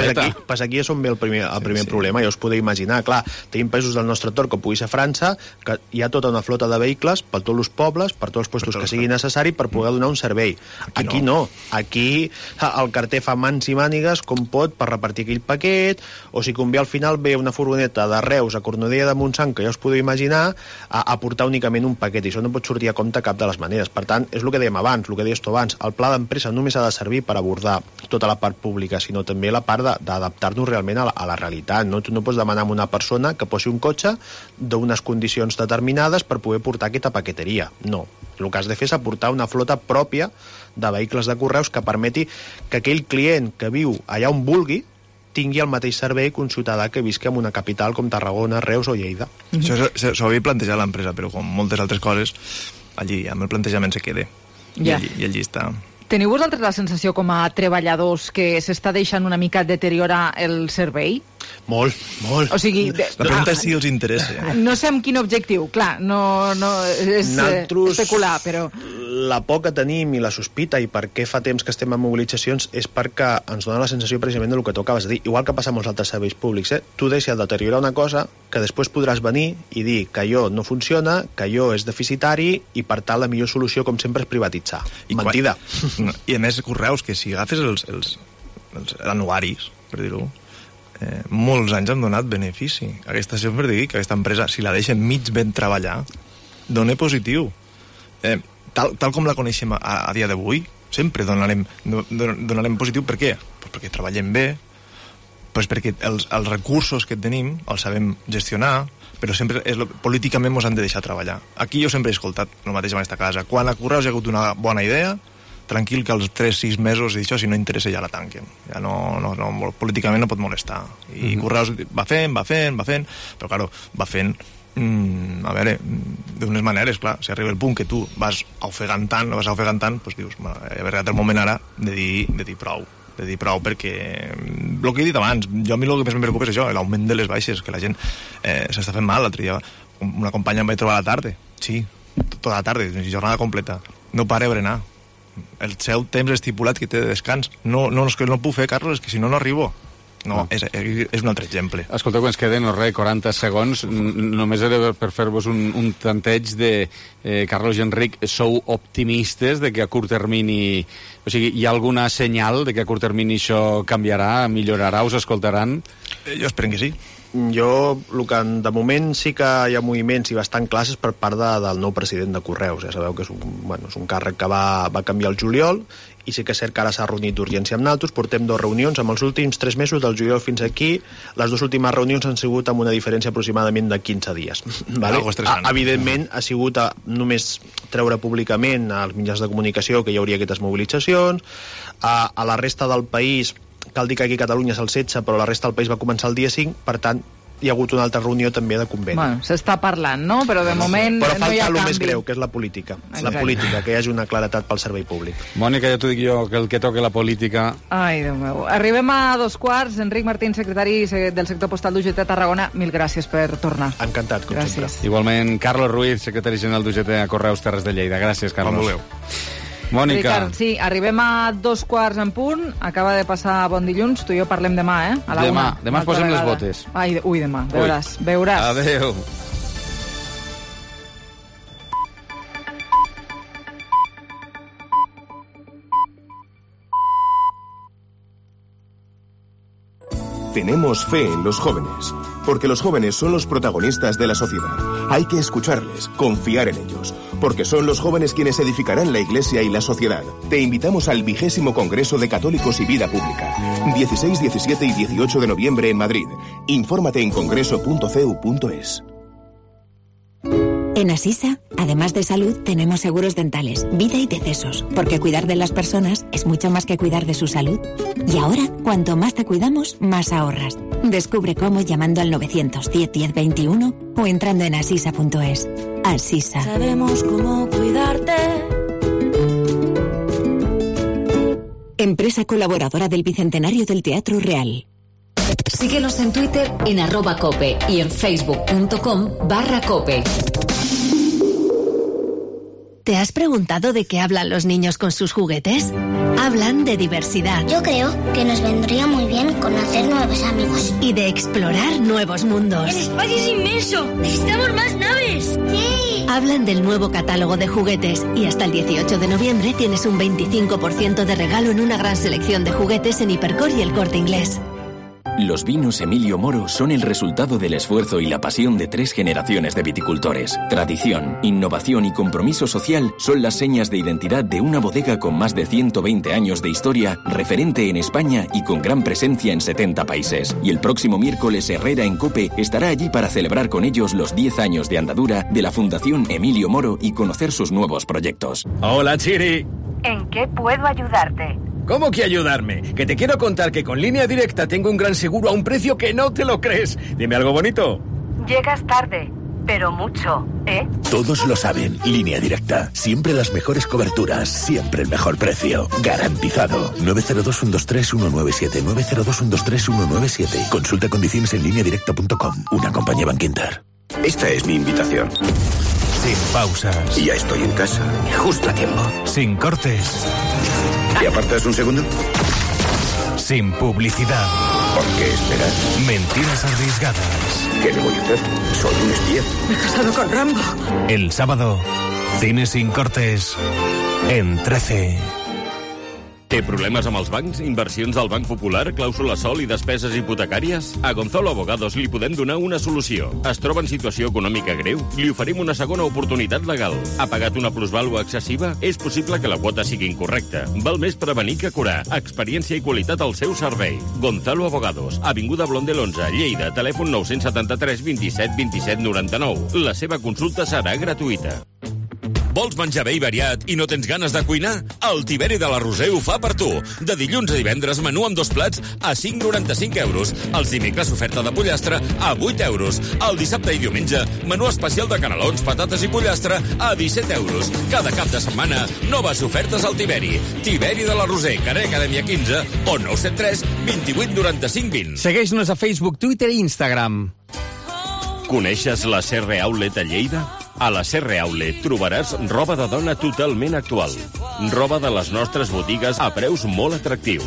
ja som bé el primer problema, ja us podeu imaginar. Clar, tenim països del nostre entorn, com pugui ser França, que hi ha tota una flota de vehicles per tots els pobles, per tots els puestos que sigui necessari per poder donar un servei. Aquí no. Aquí el carter fa mans i mànigues com pot per repartir aquell paquet, o si convé al final ve una furgoneta de Reus a Cornudella de Montsant, que ja us podeu imaginar, a portar únicament un paquet, i això no pot sortir a compte cap de les maneres. Per tant, és el que dèiem abans, el que deies tu abans, el pla d'empresa només ha de servir per abordar tota la part pública, sinó també la part d'adaptar-nos realment a la realitat. No? Tu no pots demanar a una persona que posi un cotxe d'unes condicions determinades per poder portar aquesta paqueteria. No. El que has de fer és aportar una flota pròpia de vehicles de Correus que permeti que aquell client que viu allà on vulgui tingui el mateix servei que un ciutadà que visqui en una capital com Tarragona, Reus o Lleida. Això s'ho havia plantejat l'empresa, però com moltes altres coses, allí amb el plantejament se queda. I allí està. Teniu vosaltres la sensació com a treballadors que s'està deixant una mica deteriorar el servei? Molt. O sigui... La pregunta és si els interessa. No sé amb quin objectiu, clar, no és especular, però... La por que tenim i la sospita i per què fa temps que estem en mobilitzacions és perquè ens dona la sensació precisament del que tu acabes de dir. Igual que passa amb els altres serveis públics, tu deixes de deteriorar una cosa que després podràs venir i dir que allò no funciona, que allò és deficitari i per tant la millor solució com sempre és privatitzar. Mentida. I a més Correus, que si agafes els anuaris, per dir-ho, molts anys han donat benefici. Aquesta sempre dic que aquesta empresa, si la deixen mig ben treballar, dona positiu. Tal com la coneixem a dia d'avui, sempre donarem positiu. Per què? Pues perquè treballem bé, pues perquè els recursos que tenim els sabem gestionar, però sempre políticament ens han de deixar treballar. Aquí jo sempre he escoltat el mateix en aquesta casa. Quan a Correus hi ha hagut una bona idea, tranquil que als 3-6 mesos d'això, si no interessa, ja la tanquen. Ja no, políticament no pot molestar. I Correus va fent, però claro, va fent a veure, d'unes maneres, clar, si arriba el punt que tu vas ofegant tant, doncs dius, ha arribat el moment ara de dir prou, perquè el que he dit abans, jo a mi el que més em preocupa és això, l'augment de les baixes, que la gent s'està fent mal. L'altre dia una companya em vaig trobar a la tarda, sí, tota la tarda, jornada completa, no para de berenar, el seu temps estipulat que té de descans, no puc fer, Carlos, és que si no arribo. No, és un altre exemple. Escolteu, que ens queden, no res, 40 segons. Només era per fer-vos un tanteig de... Carlos i Enric, sou optimistes de que a curt termini... O sigui, hi ha alguna senyal de que a curt termini això canviarà, millorarà, us escoltaran? Jo espero que sí. Jo, el que de moment sí que hi ha moviments i bastant classes per part del nou president de Correus. Ja sabeu que és un càrrec que va canviar el juliol, i sí que és cert que ara s'ha reunit d'urgència amb naltros. Portem 2 reunions amb els últims 3 mesos, del juliol fins aquí. Les 2 últimes reunions han sigut amb una diferència aproximadament de 15 dies. Vale? Evidentment, ha sigut només treure públicament als mitjans de comunicació que hi hauria aquestes mobilitzacions. A la resta del país, cal dir que aquí a Catalunya és el 16, però la resta del país va començar el dia 5, per tant, hi ha hagut una altra reunió també de conveni. Bueno, s'està parlant, no? Però de moment però no hi ha canvi. Però falta el més greu, que és la política. Exacte. La política, que hi hagi una claretat pel servei públic. Mònica, ja t'ho dic jo, que el que toca la política... Ai, Déu meu. Arribem a 2:15. Enric Martín, secretari del sector postal d'UGT a Tarragona, mil gràcies per tornar. Encantat, com sempre. Igualment, Carlos Ruiz, secretari general d'UGT a Correus Terres de Lleida. Gràcies, Carlos. Com voleu. Mònica. Ricard, sí, arribem a 2:15 en punt. Acaba de passar bon dilluns. Tu i jo parlem demà, a la una. Demà ens posem les botes. Ai, demà. Veuràs. Adéu. Tenemos fe en los jóvenes, porque los jóvenes son los protagonistas de la sociedad. Hay que escucharles, confiar en ellos, porque son los jóvenes quienes edificarán la Iglesia y la sociedad. Te invitamos al 20º Congreso de Católicos y Vida Pública, 16, 17 y 18 de noviembre en Madrid. Infórmate en congreso.cu.es. En Asisa, además de salud, tenemos seguros dentales, vida y decesos, porque cuidar de las personas es mucho más que cuidar de su salud. Y ahora, cuanto más te cuidamos, más ahorras. Descubre cómo llamando al 910 10 21 o entrando en asisa.es. Asisa. Sabemos cómo cuidarte. Empresa colaboradora del Bicentenario del Teatro Real. Síguenos en Twitter en @cope y en facebook.com/cope. ¿Te has preguntado de qué hablan los niños con sus juguetes? Hablan de diversidad. Yo creo que nos vendría muy bien conocer nuevos amigos. Y de explorar nuevos mundos. ¡El espacio es inmenso! ¡Necesitamos más naves! ¡Sí! Hablan del nuevo catálogo de juguetes y hasta el 18 de noviembre tienes un 25% de regalo en una gran selección de juguetes en Hipercor y El Corte Inglés. Los vinos Emilio Moro son el resultado del esfuerzo y la pasión de 3 generaciones de viticultores. Tradición, innovación y compromiso social son las señas de identidad de una bodega con más de 120 años de historia, referente en España y con gran presencia en 70 países. Y el próximo miércoles Herrera en COPE estará allí para celebrar con ellos los 10 años de andadura de la Fundación Emilio Moro y conocer sus nuevos proyectos. Hola, Chiri. ¿En qué puedo ayudarte? ¿Cómo que ayudarme? Que te quiero contar que con Línea Directa tengo un gran seguro a un precio que no te lo crees. Dime algo bonito. Llegas tarde, pero mucho, ¿eh? Todos lo saben. Línea Directa. Siempre las mejores coberturas. Siempre el mejor precio. Garantizado. 902-123-197. 902-123-197. Consulta condiciones en lineadirecta.com. Una compañía Bankinter. Esta es mi invitación. Sin pausas. Ya estoy en casa. Justo a tiempo. Sin cortes. ¿Te apartas un segundo? Sin publicidad. ¿Por qué esperar? Mentiras arriesgadas. ¿Qué le voy a hacer? Soy un espía. Me he casado con Rambo. El sábado, Cine sin cortes en 13. Té problemes amb els bancs, inversions del Banc Popular, clàusula sol i despeses hipotecàries? A Gonzalo Abogados li podem donar una solució. Es troba en situació econòmica greu? Li oferim una segona oportunitat legal. Ha pagat una plusvàlua excessiva? És possible que la quota sigui incorrecta. Val més prevenir que curar. Experiència i qualitat al seu servei. Gonzalo Abogados, Avinguda Blondel 11, Lleida, telèfon 973 27 27 99. La seva consulta serà gratuïta. Vols menjar bé i variat i no tens ganes de cuinar? El Tiberi de la Roser ho fa per tu. De dilluns a divendres, menú amb 2 plats a 5,95 euros. Els dimecres, oferta de pollastre a 8 euros. El dissabte i diumenge, menú especial de canelons, patates i pollastre a 17 euros. Cada cap de setmana, noves ofertes al Tiberi. Tiberi de la Roser, carrer Acadèmia 15 o 973 28 95 20. Segueix-nos a Facebook, Twitter i Instagram. Coneixes la CR Outlet a Lleida? A la CR Outlet trobaràs roba de dona totalment actual. Roba de les nostres botigues a preus molt atractius.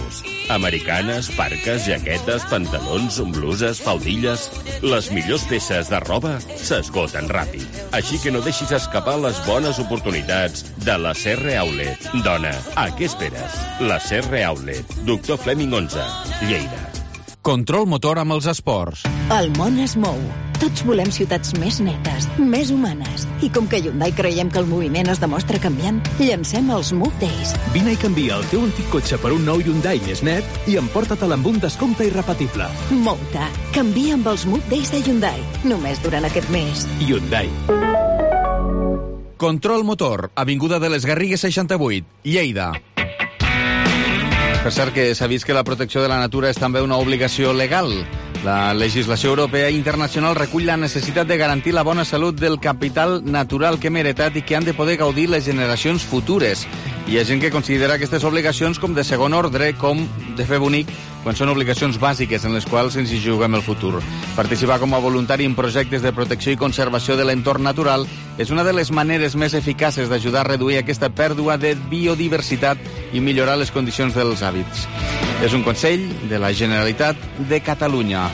Americanes, parques, jaquetes, pantalons, bluses, faldilles... Les millors peces de roba s'esgoten ràpid. Així que no deixis escapar les bones oportunitats de la Serre Outlet. Dona, a què esperes? La Serre Outlet. Doctor Fleming 11, Lleida. Control motor amb els esports. El món es mou. Tots volem ciutats més netes, més humanes. I com que a Hyundai creiem que el moviment es demostra canviant, llancem els Move Days. Vine i canvia el teu antic cotxe per un nou Hyundai més net i emporta-te'l amb un descompte irrepetible. Mou-te. Canvia amb els Move Days de Hyundai. Només durant aquest mes. Hyundai. Control motor, avinguda de les Garrigues 68, Lleida. Per cert que s'ha vist que la protecció de la natura és també una obligació legal. La legislació europea i internacional recull la necessitat de garantir la bona salut del capital natural que hem heretat i que han de poder gaudir les generacions futures. Hi ha gent que considera aquestes obligacions com de segon ordre, com de fer bonic, quan són obligacions bàsiques en les quals ens hi juguem el futur. Participar com a voluntari en projectes de protecció i conservació de l'entorn natural és una de les maneres més eficaces d'ajudar a reduir aquesta pèrdua de biodiversitat i millorar les condicions dels hàbits. És un consell de la Generalitat de Catalunya.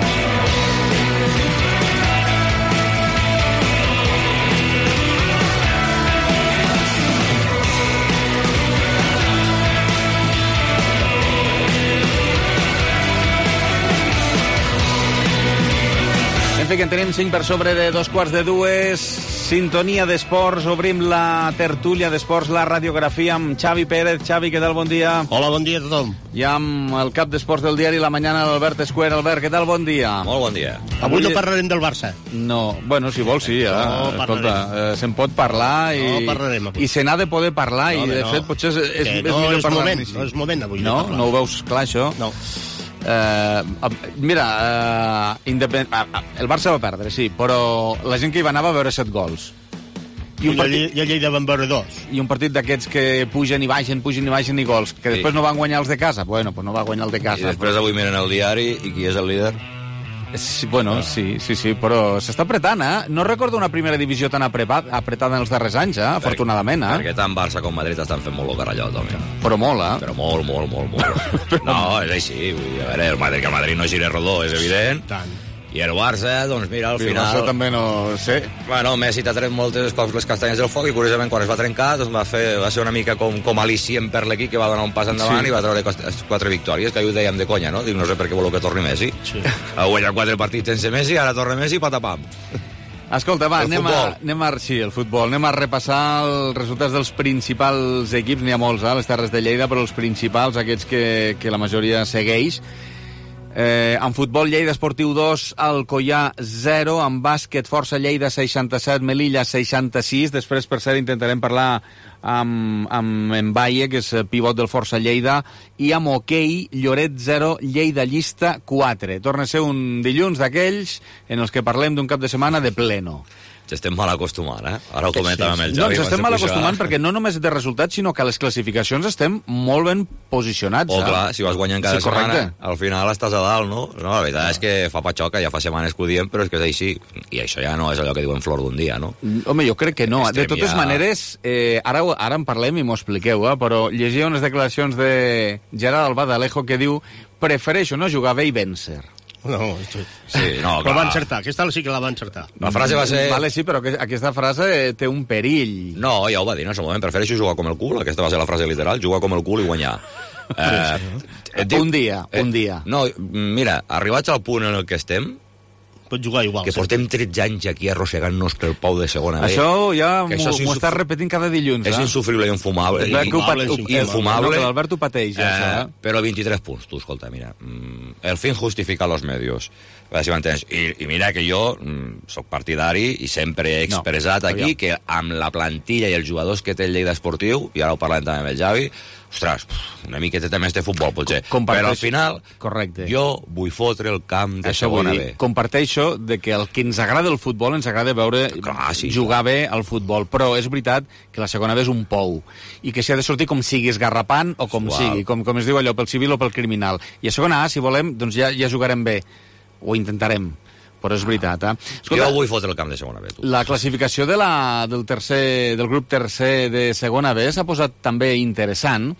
Que en tenim 5 per sobre de 2:45. Sintonia d'esports. Obrim la tertúlia d'esports, la radiografia amb Xavi Pérez. Xavi, què tal? Bon dia. Hola, bon dia a tothom. I amb el cap d'esports del diari La Mañana, l'Albert Escuer. Albert, què tal? Bon dia. Molt bon dia. Avui no parlarem del Barça. No, bueno, si vols, sí. No, escolta, se'n pot parlar i, no parlarem avui. I se n'ha de poder parlar i, de fet, potser és millor parlar. No és moment avui. No? No ho veus clar, això? No. Mira, el Barça va perdre, sí, però la gent que hi va anar va veure 7 gols. I a Lleida van veure 2. I un partit d'aquests que pugen i baixen i gols, que després no van guanyar els de casa. Bueno, pues no va guanyar el de casa. I després avui miren el diari i qui és el líder? Sí, bueno, sí, però s'està apretant, eh? No recordo una primera divisió tan apretada en els darrers anys, afortunadament, eh? Perquè tant Barça com Madrid estan fent molt el carallot, home. Però molt, eh? Però molt. No, és així. A veure, que el Madrid no gira rodó, és evident. Tant. I el Barça, doncs mira, al final... El Barça també no sé. Bueno, Messi t'ha tret moltes les castanyes del foc i curiosament quan es va trencar doncs va ser una mica com al·licient per l'equip que va donar un pas endavant i va treure 4 victòries, que ahir ho dèiem de conya, no? Dic, no sé per què voleu que torni Messi. Sí. Ha guanyat 4 partits sense Messi, ara torna Messi i patapam. Escolta, va, el futbol. Anem a repassar els resultats dels principals equips. N'hi ha molts, a les Terres de Lleida, però els principals, aquests que la majoria segueix. En futbol, Lleida Esportiu 2, Alcoià 0, en bàsquet, Força Lleida 67, Melilla 66. Després, per cert, intentarem parlar amb en Baye, que és pivot del Força Lleida, i amb hoquei, Lloret 0, Lleida Llista 4. Torna a ser un dilluns d'aquells en els que parlem d'un cap de setmana de pleno. Estem mal acostumant, eh? Ara ho comentàvem amb el Xavi. No, estem mal acostumant perquè no només de resultats, sinó que a les classificacions estem molt ben posicionats. Clar, si vas guanyant cada setmana, al final estàs a dalt, no? No, la veritat és que fa patxoca, ja fa setmanes que ho diem, però és que és així. I això ja no és allò que diuen flor d'un dia, no? Home, jo crec que no. De totes maneres, ara en parlem i m'ho expliqueu, però llegia unes declaracions de Gerard Albadalejo que diu: prefereixo no jugar bé i vèncer. No, però va encertar, aquesta sí que la va encertar. La frase va ser... Vale, sí, però aquesta frase té un perill. No, ja ho va dir en el moment, prefereixo jugar com el cul, aquesta va ser la frase literal, jugar com el cul i guanyar. Un dia. No, mira, arribats al punt en el que estem, pot jugar igual. Que portem 13 anys aquí arrossegant-nos pel pou de segona B. Això ja m'ho estàs repetint cada dilluns. És insufrible i infumable. Infumable. L'Albert ho pateix, això. Però 23 punts, tu, escolta, mira. El fin justifica los medios. Si m'entens. I mira que jo soc partidari i sempre he expressat aquí que amb la plantilla i els jugadors que té el Lleida Esportiu, i ara ho parlem també amb el Xavi, ostres, una miqueta més de futbol, potser. Però al final, jo vull fotre el camp de segona B. Comparteixo de que el que ens agrada el futbol, ens agrada veure jugar bé al futbol, però és veritat que la segona B és un pou, i que s'ha de sortir com sigui esgarrapant o com sigui, com es diu allò, pel civil o pel criminal. I a segona A, si volem, doncs ja jugarem bé, o intentarem. Però és veritat, Escolta, jo vull fotre el camp de segona B. La classificació del grup tercer de segona B s'ha posat també interessant.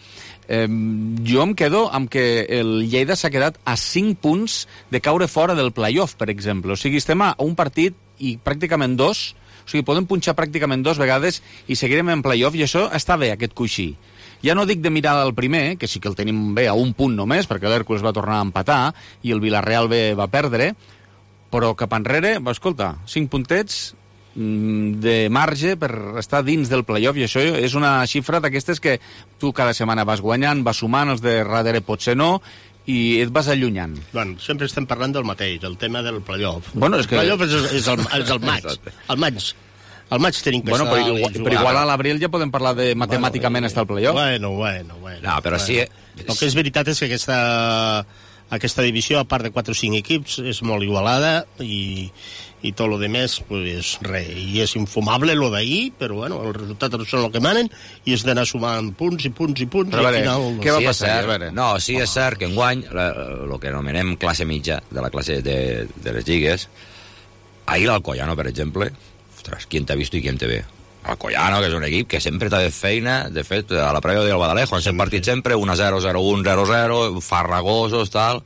Jo em quedo amb que el Lleida s'ha quedat a 5 punts de caure fora del play-off, per exemple. O sigui, estem a un partit i pràcticament 2, o sigui, podem punxar pràcticament 2 vegades i seguirem en play-off, i això està bé, aquest coixí. Ja no dic de mirar el primer, que sí que el tenim bé a un punt només, perquè l'Hèrcules va tornar a empatar i el Villarreal bé va perdre, però cap enrere, escolta, 5 puntets de marge per estar dins del play-off, i això és una xifra d'aquestes que tu cada setmana vas guanyant, vas sumant, els de darrere potser no, i et vas allunyant. Bueno, sempre estem parlant del mateix, el tema del play-off. Bueno, és que... El play-off és el maig. El maig tenim que estar... Però igual a l'abril ja podem parlar de matemàticament estar al play-off. Bueno. No, però sí... El que és veritat és que aquesta divisió, a part de 4 o 5 equips, és molt igualada i tot lo demés, pues res. I és infumable lo d'ahir, però bueno, els resultats són el que manen i és d'anar sumant punts i punts i punts. Però i al final... Què va passar? No, sí és cert que enguany, el que anomenem classe mitja de la classe de les lligues, ahir l'Alcoyano, per exemple, ostres, qui en t'ha vist i qui en té bé? Alcoyano, que és un equip que sempre t'ha de feina, de fet, a la prèvia del Badalejos, han estat partits sempre 1-0, 0-1, 0-0, farragosos, tal...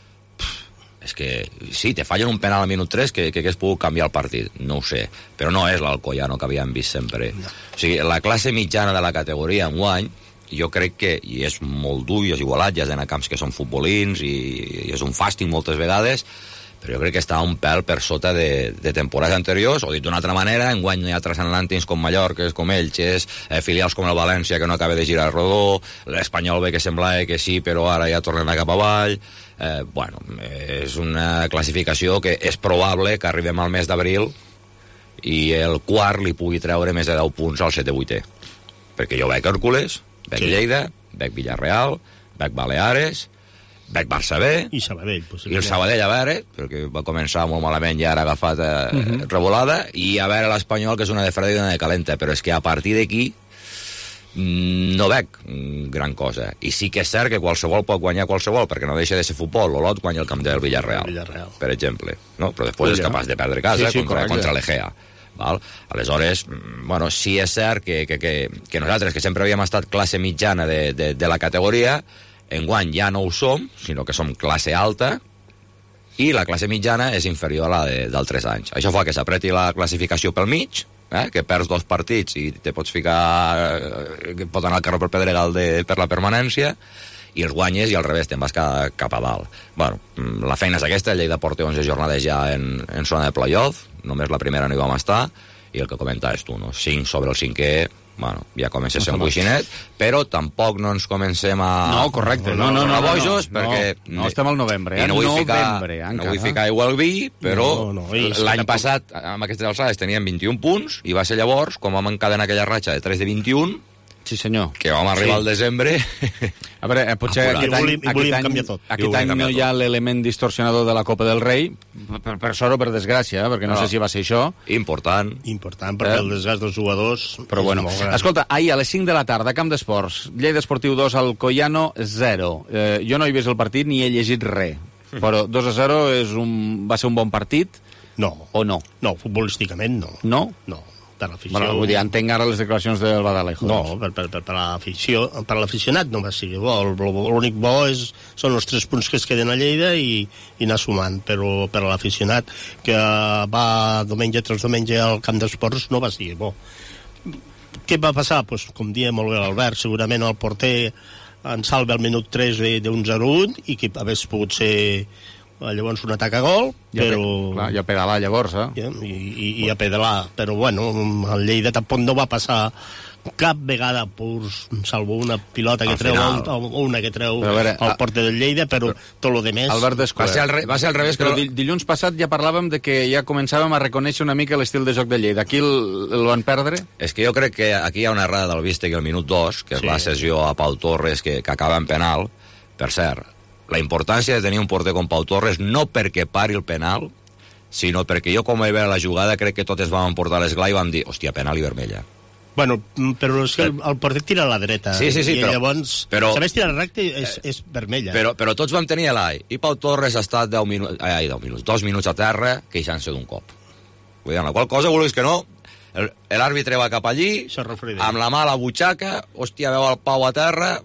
És que, sí, te fallen un penal al minut 3 que hagués pogut canviar el partit, no ho sé, però no és l'Alcoyano que havíem vist sempre. No. O sigui, la classe mitjana de la categoria enguany, jo crec que, i és molt dur i és igualat, ja has d'anar a camps que són futbolins i és un fàstic moltes vegades, però jo crec que està un pèl per sota de temporades anteriors, o dit d'una altra manera, enguany no hi ha transatlàntics com Mallorca, com Elxes, filials com el València que no acaba de girar rodó, l'Espanyol bé que semblava que sí, però ara ja tornen a cap avall. Bueno, és una classificació que és probable que arribem al mes d'abril i el quart li pugui treure més de 10 punts al 7-8è. Perquè jo veig Hèrcules, veig Lleida, veig Villarreal, veig Baleares, veig Barça B, i Sabadell, i el Sabadell a veure, perquè va començar molt malament i ara ha agafat revolada, i a veure l'Espanyol, que és una de freda i una de calenta, però és que a partir d'aquí no veig gran cosa. I sí que és cert que qualsevol pot guanyar qualsevol, perquè no deixa de ser futbol. L'Olot guanya el camp del Villarreal, per exemple, no? Però després és capaç de perdre casa contra l'Egea. Val? Aleshores, bueno, sí és cert que nosaltres, que sempre havíem estat classe mitjana de la categoria, enguany ja no ho som, sinó que som classe alta, i la classe mitjana és inferior a la d'altres anys. Això fa que s'apreti la classificació pel mig, que perds 2 partits i te pots ficar... que pot anar al carro per Pedregal per la permanència, i els guanyes i al revés, te'n vas cap a dalt. Bueno, la feina és aquesta, Lleida porta 11 jornades ja en zona de play-off, només la primera no hi vam estar, i el que comentaves tu, no? 5 sobre el 5è, bueno, ja comença a ser un coixinet, però tampoc no ens comencem a... No, correcte, no, bojos, perquè... No, estem al novembre, no vull ficar igual vi, però l'any passat, amb aquestes alçades, teníem 21 punts, i va ser llavors, quan vam encadenar aquella ratxa de 3 de 21, sí, senyor. Que vam arribar al desembre... A veure, potser aquest any no hi ha l'element distorsionador de la Copa del Rei, per sort o per desgràcia, perquè no sé si va ser això. Important, perquè el desgast dels jugadors... Però bueno, escolta, ahir a les 5 de la tarda, Camp d'Esports, Lleida Esportiu 2, Alcoyano 0. Jo no he vist el partit ni he llegit res, però 2-0 va ser un bon partit? No. O no? No, futbolísticament no. No? No. Per l'afició... Bueno, vull dir, entenc ara les declaracions del Badalejos. No, per l'aficionat no va ser bo. L'únic bo són els 3 punts que es queden a Lleida i anar sumant, però per a l'aficionat que va diumenge tras diumenge al camp d'esports no va ser bo. Què va passar? Pues, com dia molt bé l'Albert, segurament el porter en salva al minut 3 d'un 0-1 i que hagués pogut ser... llavors un atac a gol, però... Clar, i a pedalar llavors, I a pedalar, però bueno, el Lleida tampoc no va passar cap vegada, salvo una pilota que treu, o una que treu el porter del Lleida, però tot lo demés... Albert Descuer. Va ser al revés, però dilluns passat ja parlàvem de que ja començàvem a reconèixer una mica l'estil de joc de Lleida. Aquí el van perdre? És que jo crec que aquí hi ha una errada del Vístec al minut 2, que és la cessió a Pau Torres, que acaba en penal. Per cert, la importància de tenir un porter com Pau Torres no perquè pari el penal, sinó perquè jo, com vaig veure la jugada, crec que totes vam portar l'esglà i vam dir, hòstia, penal i vermella. Bueno, però és que el porter tira a la dreta. Sí, i llavors, sabés tirar recte és vermella. Però tots vam tenir l'ai. I Pau Torres ha estat 2 minuts a terra, queixant-se d'un cop. Vull dir, amb la qual cosa, vulguis que no, l'àrbitre va cap allí, amb la mà a la butxaca, hòstia, veu el Pau a terra,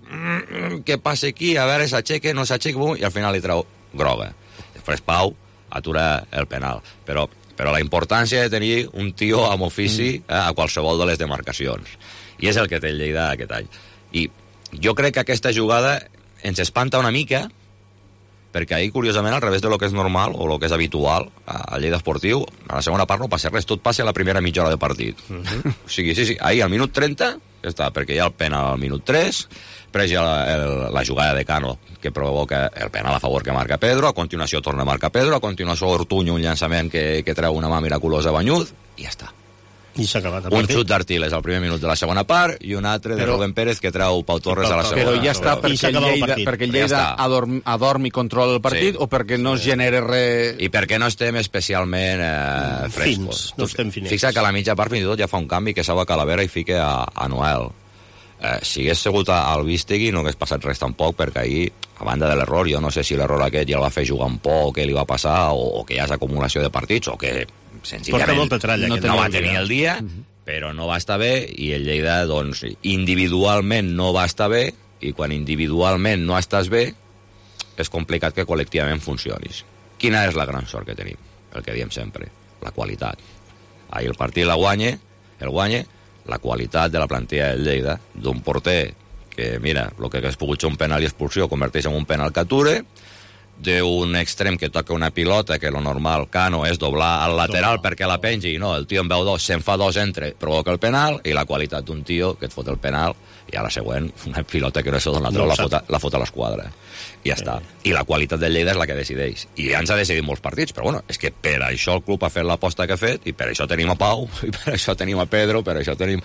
què passa aquí, a veure, s'aixeca, no s'aixeca, i al final li treu groga. Després Pau atura el penal. Però la importància de tenir un tio amb ofici a qualsevol de les demarcacions. I és el que té el Lleida aquest any. I jo crec que aquesta jugada ens espanta una mica, perquè ahir, curiosament, al revés de lo que és normal o lo que és habitual al Lleida Esportiu, a la segona part no passa res, tot passa a la primera mitja hora de partit. O sigui, sí, ahir al minut 30 ja està, perquè hi ha el penal al minut 3, però hi ha la jugada de Cano que provoca el penal a favor que marca Pedro, a continuació torna a marcar Pedro, a continuació Ortuño, un llançament que treu una mà miraculosa a Banyud, i ja està. I s'ha acabat el partit. Un xut d'Artiles al primer minut de la segona part i un altre de Rubén Pérez que treu Pau Torres a la segona. Però ja està perquè el Lleida adorm i controla el partit, o perquè no es genera res... I perquè no estem especialment frescos. No estem finets. Fixa't que a la mitja part fins i tot ja fa un canvi que Sau a Calavera i fica a Noel. Si hagués sigut al Vístegui no hagués passat res tampoc, perquè ahir, a banda de l'error, jo no sé si l'error aquest ja el va fer jugar un poc, o què li va passar, o que ja és acumulació de partits, o que senzillament no va tenir el dia, però no va estar bé, i el Lleida, doncs, individualment no va estar bé, i quan individualment no estàs bé, és complicat que col·lectivament funcionis. Quina és la gran sort que tenim? El que diem sempre, la qualitat. Ahir el partit el guanya, la qualitat de la plantilla del Lleida, d'un porter que, mira, el que hagués pogut ser un penal i expulsió converteix en un penal que ature, d'un extrem que toca una pilota que lo normal, Cano, és doblar al lateral perquè la pengi, i no, el tio en veu dos, se'n fa dos entre, provoca el penal, i la qualitat d'un tio que et fot el penal, i a la següent, una pilota que no és d'un altre, la fot a l'esquadra. I ja està. I la qualitat del Lleida és la que decideix. I ja ens ha decidit molts partits, però bueno, és que per això el club ha fet l'aposta que ha fet, i per això tenim a Pau, i per això tenim a Pedro, per això tenim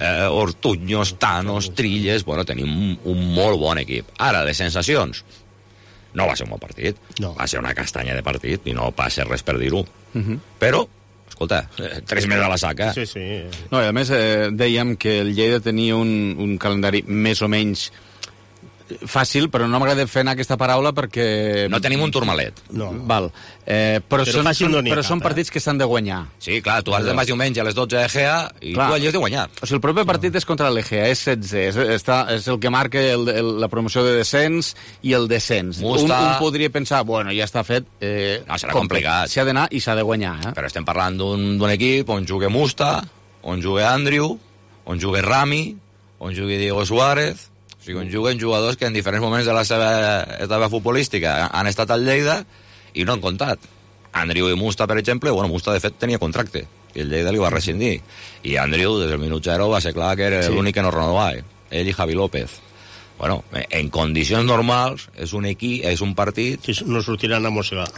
Ortuños, Tanos, Trilles, bueno, tenim un molt bon equip. Ara, les sensacions, no va ser un bon partit, va ser una castanya de partit i no passa res per dir-ho. Però, escolta, 3 més a la saca. Sí. No, i a més dèiem que el Lleida tenia un calendari més o menys fàcil, però no m'agrada fer anar aquesta paraula perquè... No tenim un turmalet. No. Val. Però són partits que s'han de guanyar. Sí, clar, tu vas demà diumenge a les 12 a Egea i tu allà has de guanyar. O sigui, el proper partit és contra l'Egea, és 16, és el que marca la promoció de descens i el descens. Un podria pensar, bueno, ja està fet. No, serà complicat. S'ha d'anar i s'ha de guanyar. Però estem parlant d'un equip on juga Musta, on juga Andrew, on juga Rami, on juga Diego Suárez... O sigui, on juguen jugadors que en diferents moments de la seva etapa futbolística han estat al Lleida i no han comptat. Andrew i Musta, per exemple, bueno, Musta de fet tenia contracte i el Lleida li va rescindir. I Andrew, des del minut 0, va ser clar que era l'únic que no renovava. Ell i Javi López. Bueno, en condicions normals és un partit... Sí, no sortiran a mossegar.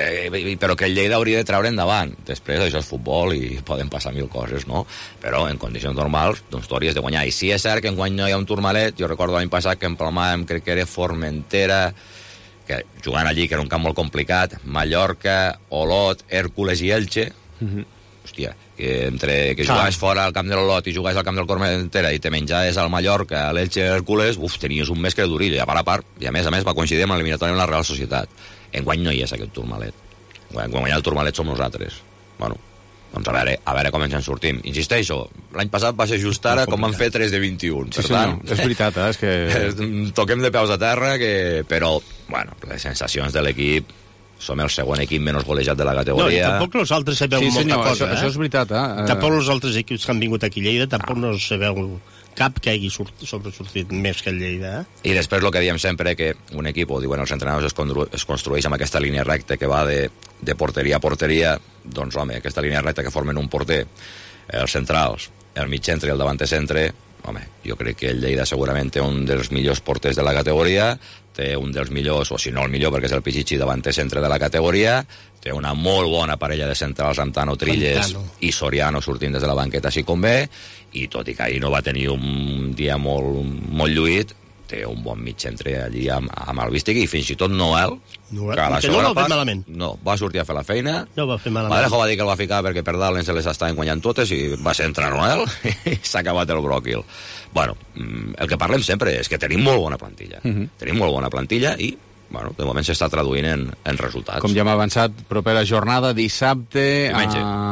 Però que el Lleida hauria de treure endavant. Després això és futbol i poden passar mil coses, no? Però en condicions normals, doncs tu hauries de guanyar. I sí és cert que enguany no hi ha un turmalet. Jo recordo l'any passat que empalmàvem, crec que era Formentera, que jugant allí, que era un camp molt complicat, Mallorca, Olot, Hèrcules i Elche. Hòstia, que jugaves fora al camp de l'Olot i jugaves al camp del Formentera i te menjaves al Mallorca, a l'Elche i Hèrcules, tenies un mes que era durillo, i a part, i a més va coincidir amb l'eliminatori amb la Real Societat. Enguany no hi és aquest turmalet. Quan guanyar el turmalet som nosaltres. Bueno, doncs a veure com ens en sortim. Insisteixo, l'any passat va ser just ara com van fer 3 de 21. Sí, per tant, és veritat, és que... Toquem de peus a terra, però, bueno, les sensacions de l'equip... Som el segon equip menys golejat de la categoria. No, tampoc els altres sabeu molta cosa. Això és veritat, Tampoc els altres equips que han vingut aquí a Lleida, tampoc no sabeu cap que hagi sobresortit més que el Lleida. I després el que diem sempre, que un equip, ho diuen els entrenadors, es construeix amb aquesta línia recta que va de porteria a porteria. Doncs, home, aquesta línia recta que formen un porter, els centrals, el mig centre i el davanter centre, home, jo crec que el Lleida segurament té un dels millors porters de la categoria, té un dels millors, o si no el millor, perquè és el Pichichi davanter centre de la categoria, té una molt bona parella de centrals amb Tano, Trilles i Soriano sortint des de la banqueta així com bé, i tot i que ahir no va tenir un dia molt lluït, té un bon mig centre allí amb el Vístegui, i fins i tot Noel, que a la segona part no, va sortir a fer la feina. No va fer malament. Vallejo va dir que el va ficar perquè per dalt se les estaven guanyant totes i va ser entrar Noel i s'ha acabat el bròquil. Bueno, el que parlem sempre és que tenim molt bona plantilla. Tenim molt bona plantilla i bueno, de moment s'està traduint en resultats. Com ja hem avançat, propera jornada, dissabte, a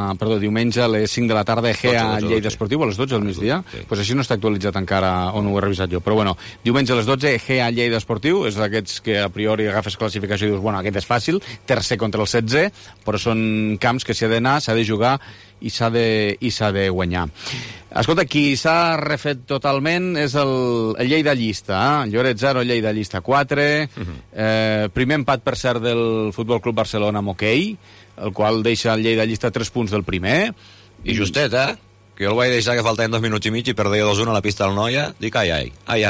diumenge a les 5 de la tarda, Egea Lleida Esportiu, a les 12 del migdia. Pues així no està actualitzat encara, o no ho he revisat jo. Però bueno, diumenge a les 12, Egea Lleida Esportiu, és d'aquests que a priori agafes classificació i dius, bueno, aquest és fàcil, tercer contra el 16, però són camps que s'hi ha d'anar, s'ha de jugar i s'ha de guanyar. Escolta, qui s'ha refet totalment és el Lleida Llista, Lloret 0, Lleida Llista 4, primer empat, per cert, del Futbol Club Barcelona amb hoquei, el qual deixa el Lleida Llista 3 punts del primer. I justet, que jo el vaig deixar que faltaven 2 minuts i mig i perdia 2-1 a la pista del Noia, dic ai.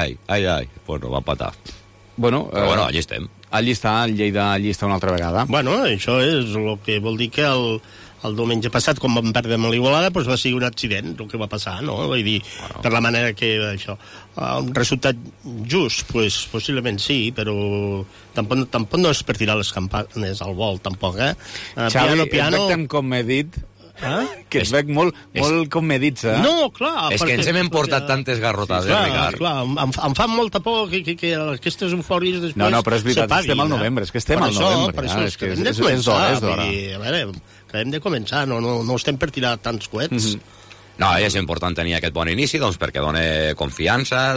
Pues no, va empatar. Bueno, però bueno, allí estem. Allí està el Lleida Llista una altra vegada. Bueno, això és el que vol dir que el diumenge passat, quan vam perdre amb l'Igualada, doncs va ser un accident, el que va passar, no? Vull dir, per la manera que això... Un resultat just, doncs possiblement sí, però tampoc no és per tirar les campanes al vol, tampoc, Xavi, et veig tan comedit... Que es veig molt comedits, No, clar... És que ens hem emportat tantes garrotades, Ricard. Clar, em fa molta por que aquestes eufòries després No, però és veritat, estem al novembre, és que estem al novembre. Per això, és que hem de començar. A veure, que hem de començar, no estem per tirar tants coets. No, és important tenir aquest bon inici, doncs, perquè dona confiança,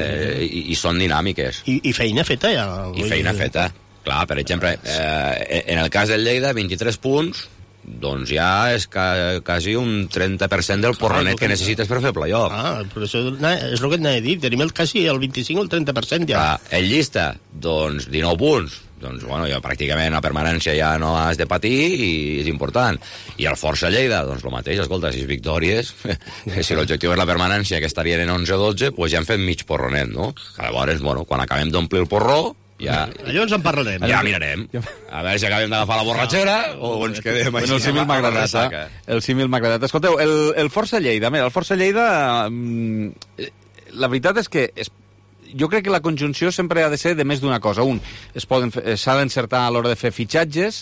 i són dinàmiques. I feina feta, ja. I feina feta. Clar, per exemple, en el cas del Lleida, 23 punts, doncs ja és quasi un 30% del porronet que necessites per fer playoff. Però això és el que et anava a dir, tenim quasi el 25 o el 30% ja. El Llista, doncs 19 punts, doncs bueno, ja pràcticament a permanència ja no has de patir i és important. I el Força Lleida, doncs el mateix, escolta, 6 victòries, si l'objectiu és la permanència, que estarien en 11 o 12, doncs ja hem fet mig porronet, no? Llavors, bueno, quan acabem d'omplir el porró, allò ens en parlarem. Ja mirarem. A veure si acabem d'agafar la borratxera o ens quedem així. El símil m'ha agradat, El símil m'ha agradat. Escolteu, el Força Lleida, mira, el Força Lleida, la veritat és que jo crec que la conjunció sempre ha de ser de més d'una cosa. S'ha d'encertar a l'hora de fer fitxatges,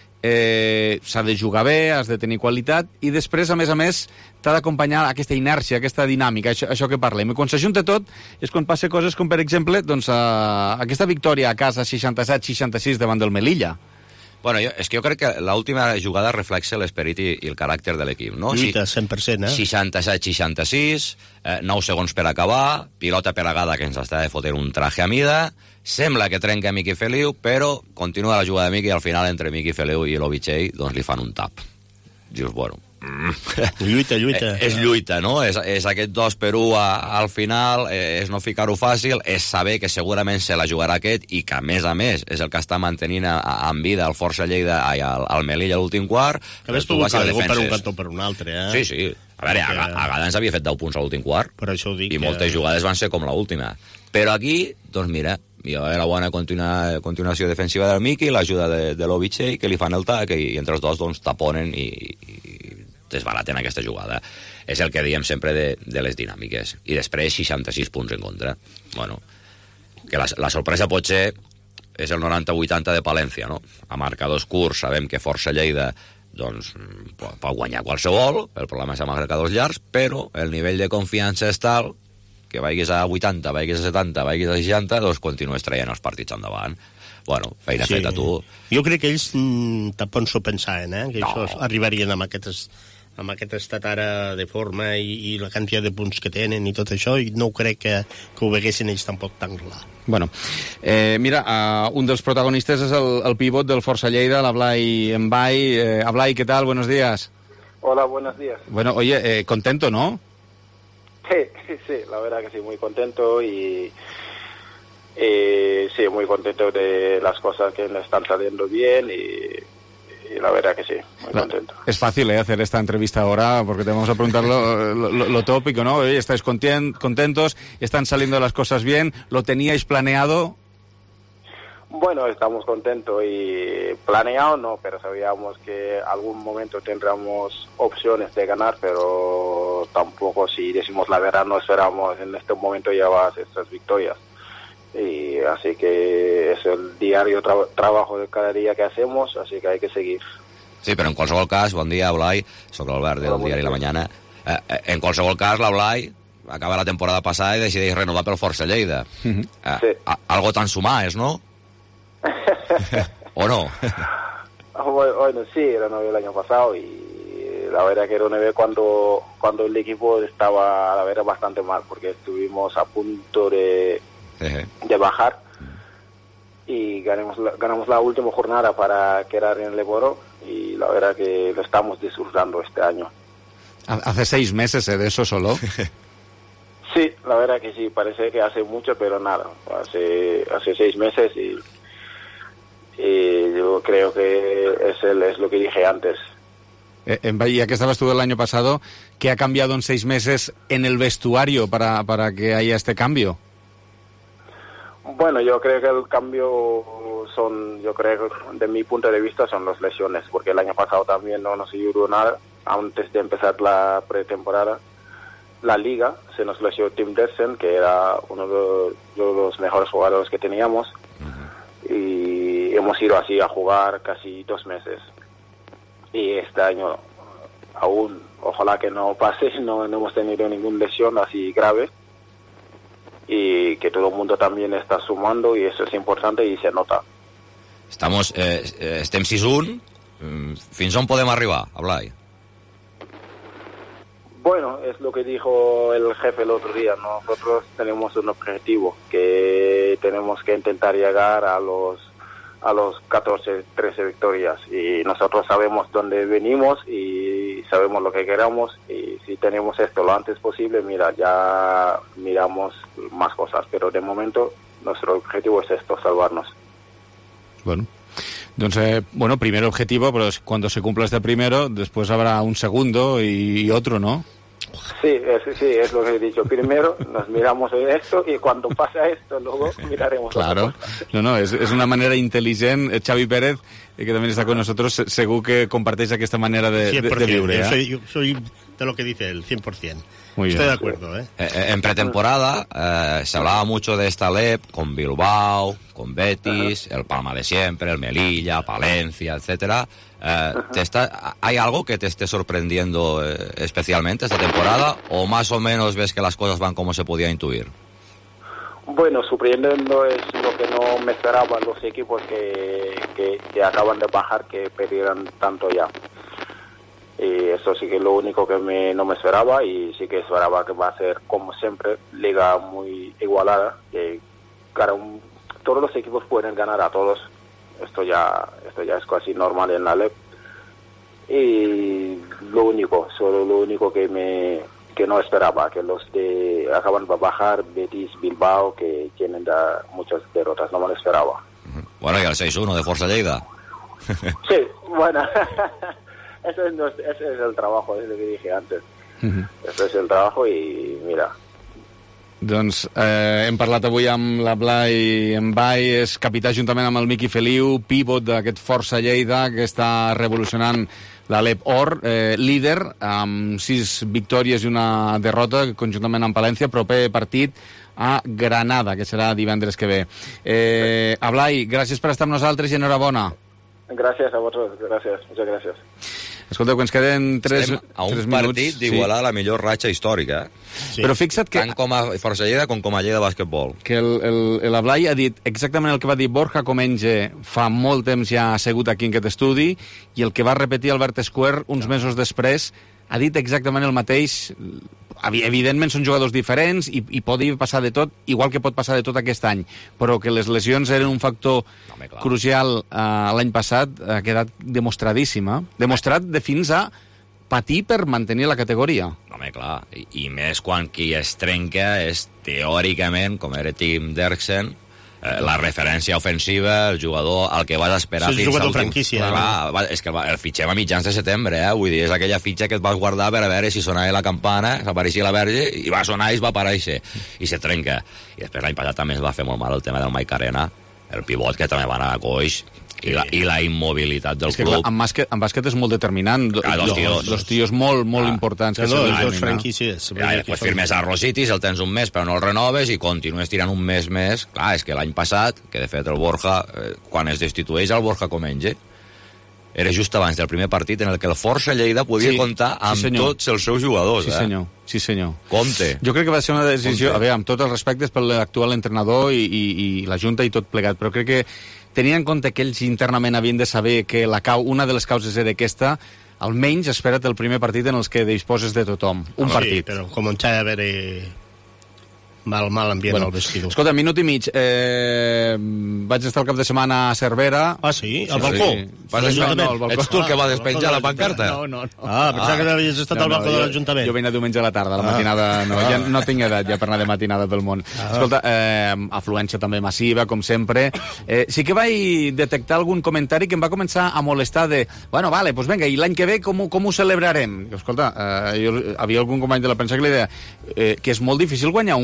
s'ha de jugar bé, has de tenir qualitat, i després, a més, t'ha d'acompanyar aquesta inèrcia, aquesta dinàmica, això que parlem. I quan s'ajunta tot és quan passa coses com, per exemple, doncs, aquesta victòria a casa 67-66 davant del Melilla. Bueno, és que jo crec que l'última jugada reflexa l'esperit i el caràcter de l'equip, no? Lluita 100%, 67-66, 9 segons per acabar, pilota pelagada que ens està de fotre un traje a mida, sembla que trenca Miqui Feliu, però continua la jugada de Miqui i al final entre Miqui Feliu i l'Ovichey doncs li fan un tap. Dius, bueno... Lluita. És lluita, no? És aquest 2-1 al final, és no ficar-ho fàcil, és saber que segurament se la jugarà aquest i que, a més, és el que està mantenint en vida el Força Lleida al Melilla a l'últim quart. Que ves pogut que per un cantó per un altre, Sí. A veure, a Gada ens havia fet 10 punts a l'últim quart. Per això ho dic. I moltes jugades van ser com l'última. Però aquí, doncs mira, hi va haver la bona continuació defensiva del Miqui, l'ajuda de l'Ovichey, que li fan el tac, i entre els dos doncs taponen i desbaraten aquesta jugada. És el que diem sempre de les dinàmiques. I després 66 punts en contra. Bueno, que la sorpresa potser és el 90-80 de Palència, no? A marcadors curts sabem que Força Lleida doncs pot guanyar qualsevol, el problema és a marcadors llargs, però el nivell de confiança és tal que vagis a 80, vagis a 70, vagis a 60, doncs continues traient els partits endavant. Bueno, feina feta, tu. Jo crec que ells tampoc s'ho pensaven, que això arribarien amb aquest estat ara de forma i la quantitat de punts que tenen i tot això, i no crec que ho veguessin ells tampoc tan clar. Bueno, mira, un dels protagonistes és el pivot del Força Lleida, l'Ablai Mbay. Ablai, ¿qué tal? Buenos días. Hola, buenos días. Bueno, oye, contento, ¿no? Sí, la verdad que sí, muy contento y sí, muy contento de las cosas que me están saliendo bien y la verdad que sí, muy contento. Es fácil hacer esta entrevista ahora porque te vamos a preguntar lo tópico, ¿no? Oye, ¿estáis contentos? ¿Están saliendo las cosas bien? ¿Lo teníais planeado? Bueno, estamos contentos y planeado no, pero sabíamos que algún momento tendríamos opciones de ganar, pero tampoco, si decimos la verdad, no esperamos en este momento llevar estas victorias. Y así que es el diario trabajo de cada día que hacemos, así que hay que seguir. Sí, però en qualsevol cas, bon dia, Blai, soc l'Albert del diari La Mañana. En qualsevol cas, la Blai acaba la temporada passada i decideix renovar pel Força Lleida. Sí. Algo tan sumar és, no? ¿O no? Bueno, sí, renové el año pasado y la verdad que era una vez cuando el equipo estaba, la verdad, bastante mal, porque estuvimos a punto de bajar y ganamos la última jornada para quedar en el Eboro y la verdad que lo estamos disfrutando este año. Hace 6 meses de eso solo. Sí, la verdad que sí, parece que hace mucho, pero nada, hace 6 meses y yo creo que es lo que dije antes. En Bahía, que estabas tú el año pasado, ¿qué ha cambiado en 6 meses en el vestuario para que haya este cambio? Bueno, yo creo que el cambio yo creo que de mi punto de vista son las lesiones, porque el año pasado también no nos ayudó nada. Antes de empezar la pretemporada, la liga, se nos lesionó Tim Dersen, que era uno de los mejores jugadores que teníamos, y hemos ido así a jugar casi 2 meses. Y este año aún, ojalá que no pase, no hemos tenido ninguna lesión así grave, y que todo el mundo también está sumando, y eso es importante y se nota. Estem 6-1, fins on podem arribar, Blai? Bueno, es lo que dijo el jefe el otro día. Nosotros tenemos un objetivo, que tenemos que intentar llegar a los 14, 13 victorias, y nosotros sabemos dónde venimos y sabemos lo que queramos, y si tenemos esto lo antes posible, ya miramos más cosas, pero de momento nuestro objetivo es esto, salvarnos. Bueno, entonces, primero objetivo, pero cuando se cumpla este primero, después habrá un segundo y otro, ¿no? Sí, es lo que he dicho. Primero nos miramos en esto y cuando pasa esto, luego miraremos. Claro, no, es una manera inteligente. Xavi Pérez, que también está con nosotros, seguro que compartéis esta manera de vivir. Yo soy de lo que dice él, 100%. Muy bien. Estoy de acuerdo, ¿eh? En pretemporada se hablaba mucho de esta LEP con Bilbao, con Betis, el Palma de siempre, el Melilla, Palencia, etcétera. ¿Hay algo que te esté sorprendiendo especialmente esta temporada, o más o menos ves que las cosas van como se podía intuir? Bueno, sorprendiendo es lo que no me esperaban los equipos que acaban de bajar, que perdieran tanto ya. Y eso sí que es lo único que no me esperaba, y sí que esperaba que va a ser, como siempre, liga muy igualada, que todos los equipos pueden ganar a todos. Esto ya es casi normal en la LEP, y lo único que no esperaba, que los de acaban de bajar, Betis, Bilbao, que tienen muchas derrotas, no me lo esperaba. Bueno, y el 6-1 de Força Lleida. Sí, bueno, ese es el trabajo, es lo que dije antes. Ese es el trabajo, y mira. Doncs hem parlat avui amb la Blai Mbay, és capità juntament amb el Miqui Feliu, pivot d'aquest Força Lleida, que està revolucionant la LEP Or, líder, amb 6 victòries i una derrota, conjuntament amb Palència, proper partit a Granada, que serà divendres que ve. Blai, gràcies per estar amb nosaltres i enhorabona. Gràcies a vosaltres, gràcies, muchas gracias. Escolteu, que ens queden 3 minuts. A un partit d'igualar la millor ratxa històrica, Sí. Però fixa't que... Tant com a Força Lleida com a Lleida Bàsquetbol. Que l'Ablai ha dit exactament el que va dir Borja Comenge fa molt temps ja assegut aquí en aquest estudi, i el que va repetir Albert Esquer uns mesos després ha dit exactament el mateix. Evidentment són jugadors diferents i pot passar de tot, igual que pot passar de tot aquest any, però que les lesions eren un factor crucial l'any passat ha quedat demostradíssim, demostrat de fins a patir per mantenir la categoria. Home, clar, i més quan qui es trenca és teòricament, com era Tim Derksen, la referència ofensiva, el jugador al que vas esperar fins al... És jugador franquícia. Clar, és que el fitxem a mitjans de setembre, vull dir, és aquella fitxa que et vas guardar per a veure si sonava la campana, s'apareixia la verge, i va sonar i es va aparèixer, i se trenca. I després l'any passat també es va fer molt mal el tema del Mike Arena, el pivot, que també va anar a coix, i la immobilitat del club. Clar, en bàsquet és molt determinant. Dos tios molt importants. Dos franquícies. Després firmes a Rositis, el tens un mes però no el renoves i continues tirant un mes més. Clar, és que l'any passat, que de fet el Borja, quan es destitueix el Borja Comenge, era just abans del primer partit en el que el Força Lleida podia comptar amb tots els seus jugadors. Sí, senyor. Compte. Jo crec que va ser una decisió, a veure, amb tots els respectes per l'actual entrenador i la Junta i tot plegat, però crec que tenint en compte que ells internament havien de saber que una de les causes era aquesta, almenys espera't el primer partit en els que disposes de tothom. Un partit. Però començar a haver mal ambient al vestidor. Escolta, minut i mig. Vaig estar el cap de setmana a Cervera. Ah, sí? Al balcó? Ets tu el que va despenjar la pancarta? No. Pensava que havies estat al balcó de l'Ajuntament. Jo venia diumenge a la tarda, a la matinada no. Ja no tinc edat ja per anar de matinada pel món. Escolta, afluència també massiva, com sempre. Sí que vaig detectar algun comentari que em va començar a molestar de, bueno, vale, pues venga, i l'any que ve com ho celebrarem? Escolta, havia algun company de la premsa que li deia que és molt difícil guanyar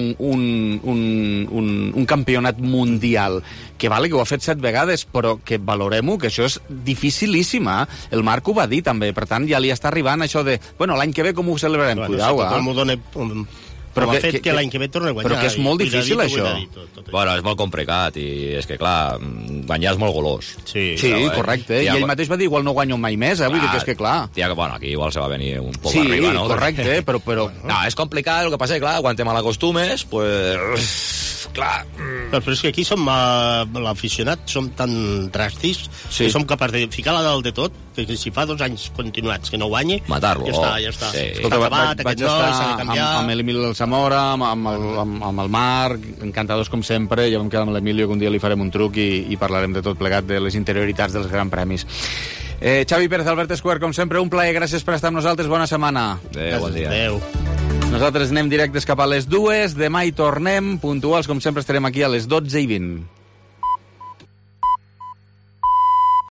un campionat mundial, que vale que ho ha fet 7 vegades, però que valorem-ho, que això és dificilíssim, el Marc ho va dir també, per tant ja li està arribant això de, bueno, l'any que ve com ho celebrarem? Cuidao, però ha fet que l'any que ve torna a guanyar. Però que és molt difícil, això. Bueno, és molt complicat, i és que, clar, guanyar és molt golós. Sí, correcte. I ell mateix va dir, igual no guanyo mai més, vull dir que és que, clar... Bueno, aquí igual se va venir un poc arriba, no? Sí, correcte, però... No, és complicat, el que passa és que, clar, quan te malacostumes, pues... Clar... Però és que aquí l'aficionat som tan dràstics que som capaços de ficar-la dalt de tot, que si fa 2 anys continuats que no guanyi... Matar-lo. Ja està. Escolta, vaig estar amb l'Emili Zamora, amb el Marc, encantadors com sempre, ja vam quedar amb l'Emilio que un dia li farem un truc i parlarem de tot plegat, de les interioritats dels Gran Premis. Xavi Pérez, Albert Escuer, com sempre, un plaer, gràcies per estar amb nosaltres, bona setmana. Adéu, bon dia. Adéu. Nosaltres anem directes cap a les 2, demà hi tornem, puntuals, com sempre estarem aquí a les 12:20.